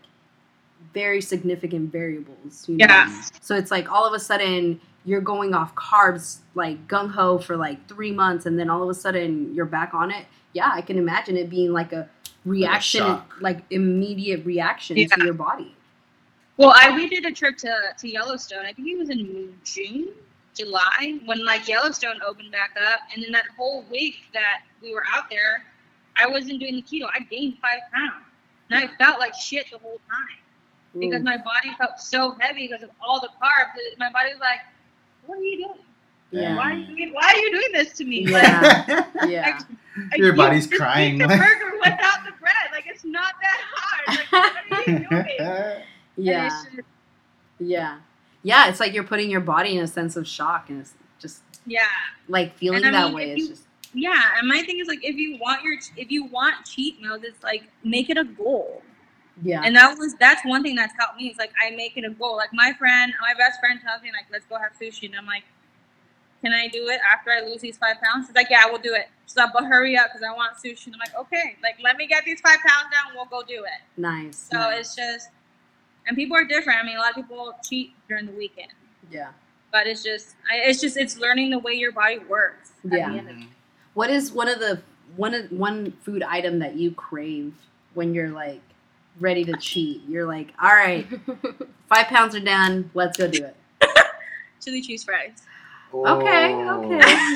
S4: very significant variables. You know?
S1: Yeah.
S4: So it's like all of a sudden you're going off carbs like gung ho for like three months, and then all of a sudden you're back on it. Yeah, I can imagine it being like a reaction,
S2: shock.
S4: like immediate reaction
S1: Yeah.
S4: to your body.
S1: Well, I we did a trip to, to Yellowstone. I think it was in June, July, when like Yellowstone opened back up, and then that whole week that we were out there, I wasn't doing the keto. I gained five pounds, and I felt like shit the whole time because
S4: Ooh.
S1: my body felt so heavy because of all the carbs. My body was like, "What are you doing?
S4: Yeah.
S1: Why are you doing, why are you doing this to me?"
S4: Yeah. Yeah.
S1: Like,
S2: Your
S1: you
S2: body's
S1: just
S2: crying.
S1: eat the burger without the bread. Like it's not that hard. Like what are you doing? And
S4: Yeah.
S1: it's just-
S4: Yeah. Yeah. It's like you're putting your body in a sense of shock, and it's just
S1: yeah.
S4: like feeling
S1: And I
S4: that
S1: mean,
S4: way.
S1: if
S4: It's
S1: you-
S4: just
S1: Yeah, and my thing is like if you want your if you want cheat meals, it's like make it a goal.
S4: yeah.
S1: And that was that's one thing that's helped me. It's like I make it a goal. Like my friend, my best friend tells me like, let's go have sushi, and I'm like, can I do it after I lose these five pounds? She's like, yeah, we'll do it. She's like, but hurry up because I want sushi. And I'm like, okay, like let me get these five pounds down, we'll go do it.
S4: Nice.
S1: So
S4: nice.
S1: it's just, and people are different. I mean, a lot of people cheat during the weekend,
S4: Yeah.
S1: but it's just, I, it's just, it's learning the way your body works. at the
S4: Yeah.
S1: end of the day.
S4: What is one of the one of one food item that you crave when you're like ready to cheat? You're like, all right, five pounds are done. Let's go do it.
S1: Chili cheese fries.
S4: Okay.
S2: Oh.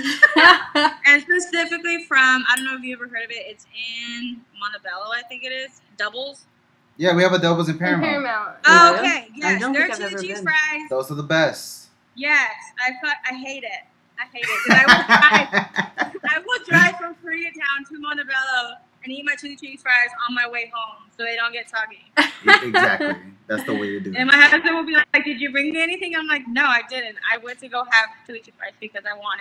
S4: Okay.
S1: And specifically from, I don't know if you ever heard of it, it's in Montebello, I think it is. Doubles.
S2: Yeah, we have a doubles in
S3: In
S2: Paramount.
S3: Paramount.
S1: Oh,
S4: Yeah.
S1: okay.
S4: I
S1: Yes,
S4: don't
S1: their
S4: think I've
S1: chili
S4: ever
S1: cheese
S4: been.
S1: fries.
S2: Those are the best.
S1: Yes, I thought, I hate it. I hate it. 'Cause I will drive, I will drive from Koreatown to Montebello and eat my chili cheese fries on my way home so they don't get soggy.
S2: Exactly. That's the way to do
S1: And
S2: it.
S1: my husband will be like, did you bring me anything? I'm like, no, I didn't. I went to go have chili cheese fries because I wanted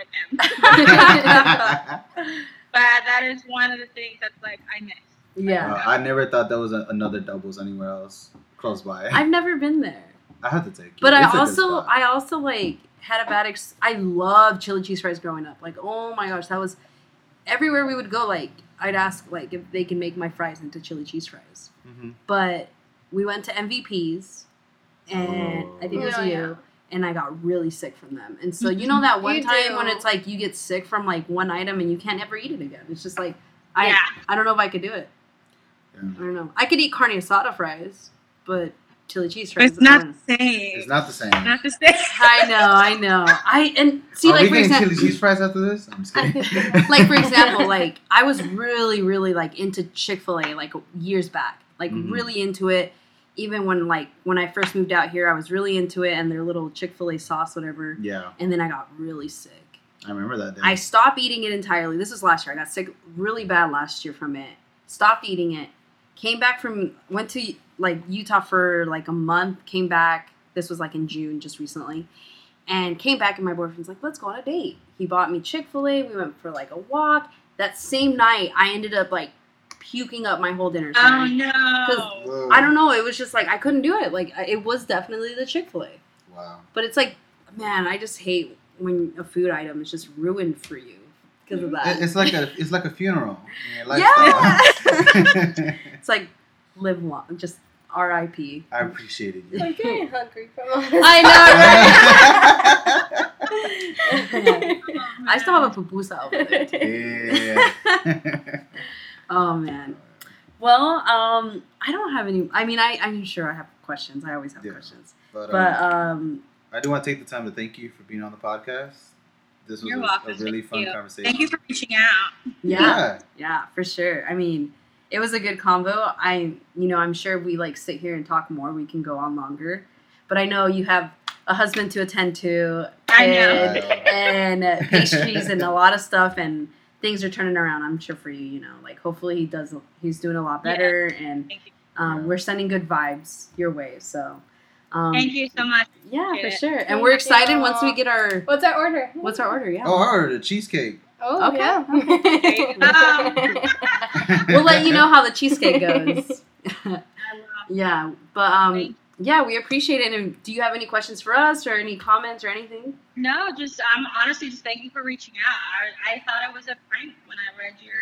S1: them. But that is one of the things that's like, I miss.
S4: Yeah.
S2: Uh, I never thought there was a, another doubles anywhere else close by.
S4: I've never been there.
S2: I had to take you.
S4: But
S2: It's a
S4: I
S2: good
S4: also
S2: spot.
S4: I also like had a bad ex I loved chili cheese fries growing up. Like, oh my gosh, that was everywhere we would go, like I'd ask like if they can make my fries into chili cheese fries.
S2: Mhm.
S4: But we went to M V Ps and
S2: Oh.
S4: I think it was
S3: Yeah,
S4: you.
S3: yeah.
S4: And I got really sick from them. And so you know that one
S3: You
S4: time
S3: do.
S4: when it's like you get sick from like one item and you can't ever eat it again. It's just like I
S1: Yeah.
S4: I don't know if I could do it.
S2: Yeah.
S4: I don't know. I could eat carne asada fries, but chili cheese fries.
S1: It's not the same.
S2: It's not the same.
S1: Not the same.
S4: I know, I know. I and see,
S2: Are
S4: like
S2: we
S4: for
S2: getting
S4: example,
S2: chili cheese fries after this? I'm just kidding.
S4: like for example, like I was really, really like into Chick-fil-A like years back, like
S2: Mhm.
S4: really into it. Even when like when I first moved out here, I was really into it and their little Chick-fil-A sauce, whatever.
S2: Yeah,
S4: And then I got really sick.
S2: I remember that day.
S4: I stopped eating it entirely. This was last year. I got sick really bad last year from it. Stopped eating it. Came back from went to like Utah for like a month. Came back. This was like in June, just recently. And came back and my boyfriend's like, let's go on a date. He bought me Chick-fil-A. We went for like a walk. That same night, I ended up like puking up my whole dinner.
S1: Oh
S4: time.
S1: no.
S2: Whoa.
S4: I don't know. It was just like I couldn't do it. Like I- it was definitely the Chick-fil-A.
S2: Wow.
S4: But it's like, man, I just hate when a food item is just ruined for you because of that.
S2: It- It's like a it's like a funeral. in your
S4: Yeah.
S2: lifestyle.
S4: It's like live long, just R I P
S2: I appreciated you.
S3: I'm getting hungry from all this.
S4: I know, right?
S1: Oh,
S4: I still have a
S1: man.
S4: pupusa over there. Too.
S2: Yeah.
S4: Oh man. Well, um, I don't have any. I mean, I I'm sure I have questions. I always have
S2: Yeah.
S4: questions.
S2: But,
S4: But
S2: um,
S4: um,
S2: I do want to take the time to thank you for being on the podcast. This was
S1: You're
S2: a,
S1: welcome.
S2: a really
S1: Thank
S2: fun
S1: you.
S2: conversation.
S1: Thank you for reaching out.
S4: yeah, yeah, for sure. I mean, it was a good convo. I, you know, I'm sure if we like sit here and talk more, we can go on longer. But I know you have a husband to attend to,
S1: I know.
S4: kid, and uh, pastries and a lot of stuff, and things are turning around. I'm sure for you, you know, like hopefully he does. He's doing a lot
S1: Yeah.
S4: better, and
S1: Thank you.
S4: um, we're sending good vibes your way. So, um,
S1: Thank you so much.
S4: yeah, for
S1: Appreciate it.
S4: sure. And
S3: Thank
S4: we're excited
S3: you.
S4: once we get our.
S3: What's our order?
S4: What's our order? Yeah.
S2: Oh, I ordered a cheesecake.
S3: Oh,
S4: Okay.
S3: yeah.
S4: We'll let you know how the cheesecake goes.
S1: I love
S4: Yeah, but um,
S1: Thank
S4: yeah, we appreciate it. And do you have any questions for us or any comments or anything?
S1: No, just I'm um, honestly just thank you for reaching out. I, I thought it was a prank when I read your.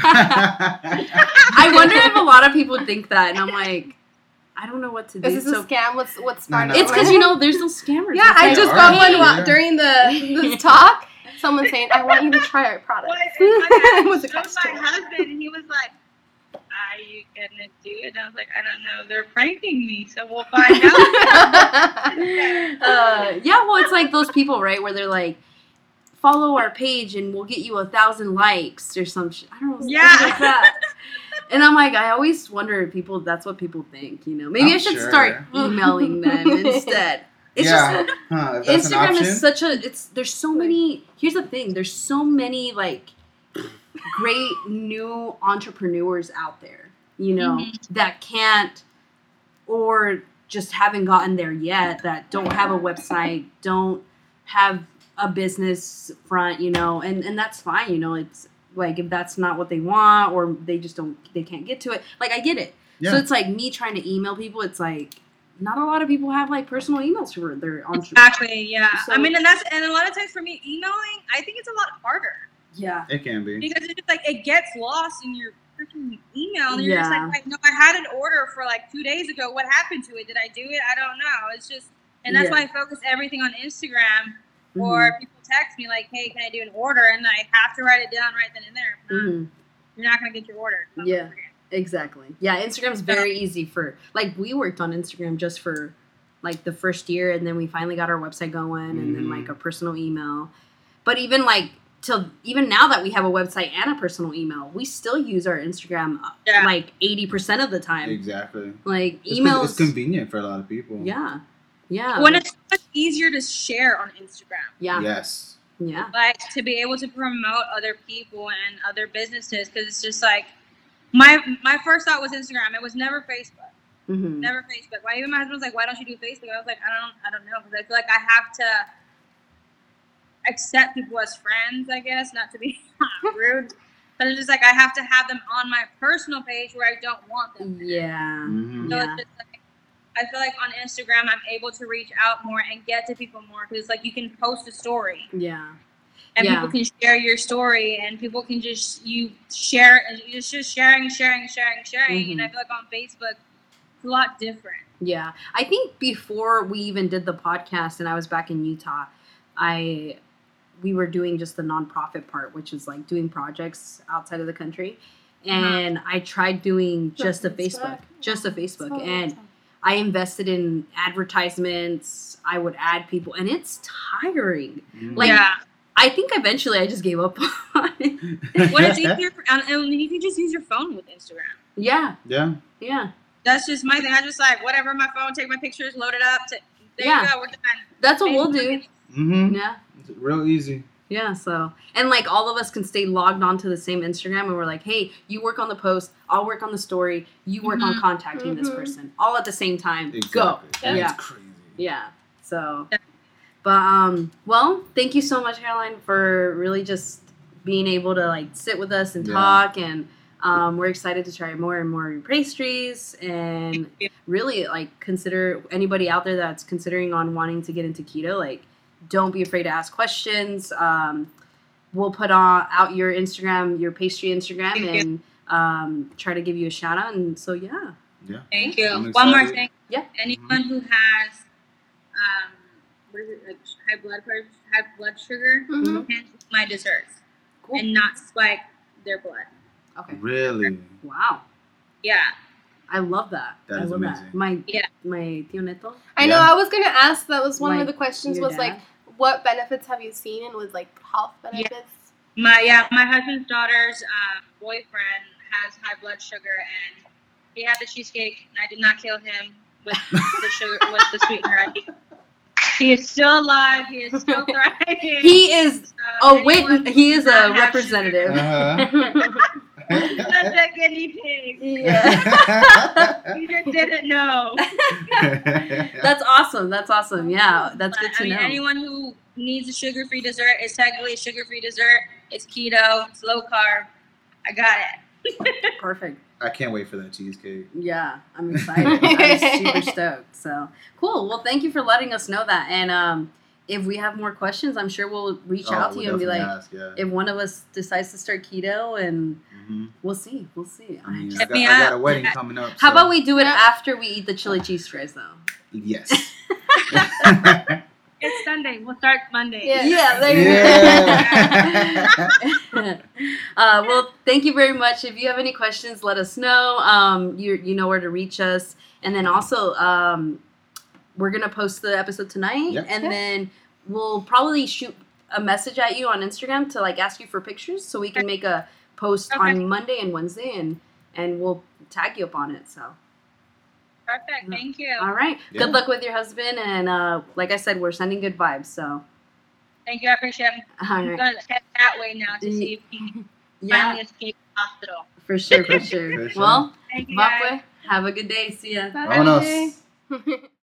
S4: I wonder if a lot of people think that, and I'm like, I don't know what to do.
S3: Is this
S4: So
S3: a scam? What's what's
S2: No,
S3: smart?
S2: no.
S4: it's because you know there's those scammers.
S3: Yeah,
S4: It's
S3: I
S4: like,
S3: just
S2: They
S3: got
S2: are.
S3: one
S2: Yeah.
S3: while, during the this talk. Someone saying, "I want you to try our product."
S1: What? I
S3: Was it
S1: showed
S3: custom?
S1: my husband, and he was like, "Are you gonna do it?" And I was like, "I don't know. They're pranking me, so we'll find out."
S4: uh, yeah, well, it's like those people, right, where they're like, follow our page and we'll get you a thousand likes or some shit. I don't know.
S1: Yeah.
S4: something like that. And I'm like, I always wonder if people, that's what people think, you know. Maybe
S2: I'm
S4: I should
S2: sure.
S4: start emailing them instead. It's
S2: yeah,
S4: just,
S2: huh, if that's an
S4: Instagram
S2: option.
S4: is such a, it's, there's so many, here's the thing, there's so many, like, great new entrepreneurs out there, you know,
S1: Mhm.
S4: that can't, or just haven't gotten there yet, that don't have a website, don't have a business front, you know, and, and that's fine, you know, it's like if that's not what they want or they just don't, they can't get to it. Like, I get it.
S2: Yeah.
S4: So it's like me trying to email people, it's like, not a lot of people have like personal emails for their entrepreneurs.
S1: Exactly. Yeah.
S4: So-
S1: I mean, and that's and a lot of times for me, emailing, I think it's a lot harder
S4: Yeah.
S2: It can be.
S1: because it's just like it gets lost in your freaking email, and you're just
S4: Yeah.
S1: like, like, no, I had an order for like two days ago. What happened to it? Did I do it? I don't know. It's just, and that's
S4: Yeah.
S1: why I focus everything on Instagram.
S4: Mhm.
S1: Or people text me like, "Hey, can I do an order?" And I have to write it down right then and there. If not,
S4: Mhm.
S1: You're not gonna get your order. So
S4: Yeah.
S1: forget.
S4: Exactly. Yeah, Instagram's very easy for, like, we worked on Instagram just for like the first year, and then we finally got our website going, and then
S2: Mhm.
S4: like a personal email. But even like till even now that we have a website and a personal email, we still use our Instagram uh,
S1: Yeah.
S4: like eighty percent of the time.
S2: Exactly.
S4: Like
S2: It's 'cause
S4: emails.
S2: It's convenient for a lot of people.
S4: Yeah. Yeah.
S1: When it's much easier to share on Instagram.
S4: yeah.
S2: Yes.
S4: Yeah.
S1: Like to be able to promote other people and other businesses, because it's just like my my first thought was Instagram. It was never Facebook.
S4: Mm-hmm.
S1: Never Facebook. Why even my husband was like, "Why don't you do Facebook?" I was like, "I don't, I don't know," because I feel like I have to accept people as friends. I guess not to be rude, but it's just like I have to have them on my personal page where I don't want them.
S4: Yeah.
S2: hmm
S1: So
S4: Yeah.
S1: it's just like I feel like on Instagram I'm able to reach out more and get to people more because like you can post a story.
S4: Yeah.
S1: And
S4: Yeah.
S1: people can share your story, and people can just you share, and it's just sharing, sharing, sharing, sharing. And I
S4: Mhm.
S1: feel like on Facebook, it's a lot different.
S4: Yeah. I think before we even did the podcast and I was back in Utah, I we were doing just the nonprofit part, which is like doing projects outside of the country. And I tried doing just a Facebook, just a Facebook. And I invested in advertisements. I would add people, and it's tiring. Like,
S1: yeah.
S4: I think eventually I just gave up on it.
S1: What it's easier, for, and, and you can just use your phone with Instagram.
S4: Yeah,
S2: Yeah.
S4: yeah.
S1: That's just my thing. I just like whatever my phone, take my pictures, load it up. To, there
S4: Yeah.
S1: you go. We're done.
S4: That's what we'll do.
S2: Mm-hmm.
S4: Yeah.
S2: It's real easy.
S4: Yeah, so, and like all of us can stay logged onto the same Instagram and we're like, hey, you work on the post, I'll work on the story, you work on
S1: Mhm.
S4: contacting this
S3: Mhm.
S4: person, all at the same time.
S2: Exactly.
S4: Go.
S2: And
S4: Yeah.
S2: It's crazy.
S4: Yeah, so, but, um, well, thank you so much, Caroline, for really just being able to like sit with us and
S2: Yeah.
S4: talk, and um, we're excited to try more and more pastries, and really like consider anybody out there that's considering on wanting to get into keto, like, don't be afraid to ask questions. Um, we'll put on out your Instagram, your pastry Instagram,
S1: Thank you.
S4: and um, try to give you a shout out. And so, yeah.
S2: Yeah.
S1: Thank you.
S2: I'm
S1: One more
S2: excited.
S1: thing.
S4: Yeah.
S1: Anyone who has um, what is it, like high blood pressure, high blood sugar,
S3: Mhm.
S1: can eat my desserts
S4: Cool.
S1: and not spike their blood.
S4: Okay.
S2: Really?
S4: Wow.
S1: Yeah.
S4: I love that.
S2: That
S4: I
S2: is
S4: love
S2: amazing.
S4: that. My
S1: Yeah.
S4: my tío Neto.
S3: I know.
S2: Yeah.
S3: I was gonna ask. That was one
S4: Like
S3: of the questions.
S4: your
S3: Was like,
S4: dad?
S3: what benefits have you seen, and with like health benefits?
S1: My yeah, my husband's daughter's uh, boyfriend has high blood sugar, and he had the cheesecake, and I did not kill him with the sugar, with the sweetener. He is still alive. He is still thriving.
S4: He is
S1: So
S4: a wit.
S1: anyone
S4: He is
S1: who does
S4: a
S1: not have
S4: representative.
S2: Uh-huh.
S1: sugar- That's a guinea pig.
S4: Yeah.
S1: You just didn't know.
S4: That's awesome. That's awesome. Yeah, that's good
S1: But,
S4: to
S1: I mean,
S4: know.
S1: anyone who needs a sugar-free dessert, it's technically a sugar-free dessert. It's keto. It's low carb. I got it.
S4: Perfect.
S2: I can't wait for that cheesecake.
S4: Yeah, I'm excited. I'm super stoked. So cool. Well, thank you for letting us know that. And um, if we have more questions, I'm sure we'll reach
S2: Oh,
S4: out to
S2: we'll
S4: you and be like,
S2: definitely ask, yeah.
S4: if one of us decides to start keto, and
S2: Mhm.
S4: we'll see. We'll see.
S2: I mean, I
S1: Hit
S2: got,
S1: me
S2: I got
S1: up.
S2: a wedding coming up.
S4: How
S2: so-
S4: about we do it
S3: Yeah.
S4: after we eat the chili cheese fries, though?
S2: Yes.
S1: It's Sunday. We'll start Monday.
S3: Yeah.
S4: Yeah, there you
S2: Yeah.
S4: go. uh, well, thank you very much. If you have any questions, let us know. Um, you you know where to reach us, and then also um, we're gonna post the episode tonight,
S2: Yep.
S4: and
S3: Yeah.
S4: then we'll probably shoot a message at you on Instagram to like ask you for pictures, so we can make a post
S1: Okay.
S4: on Monday and Wednesday, and and we'll tag you up on it. So.
S1: Perfect. Thank you.
S4: All right.
S2: Yeah.
S4: Good luck with your husband, and uh, like I said, we're sending good vibes. So.
S1: Thank you. I appreciate it.
S4: All
S1: I'm
S4: right.
S1: going to head that way now to see if he can
S4: Yeah.
S1: finally escape the hospital.
S4: For sure, for sure.
S2: For sure.
S4: Well,
S1: Thank you, guys.
S4: Mapwe, have a good day. See ya.
S3: Bye.
S2: Vámonos.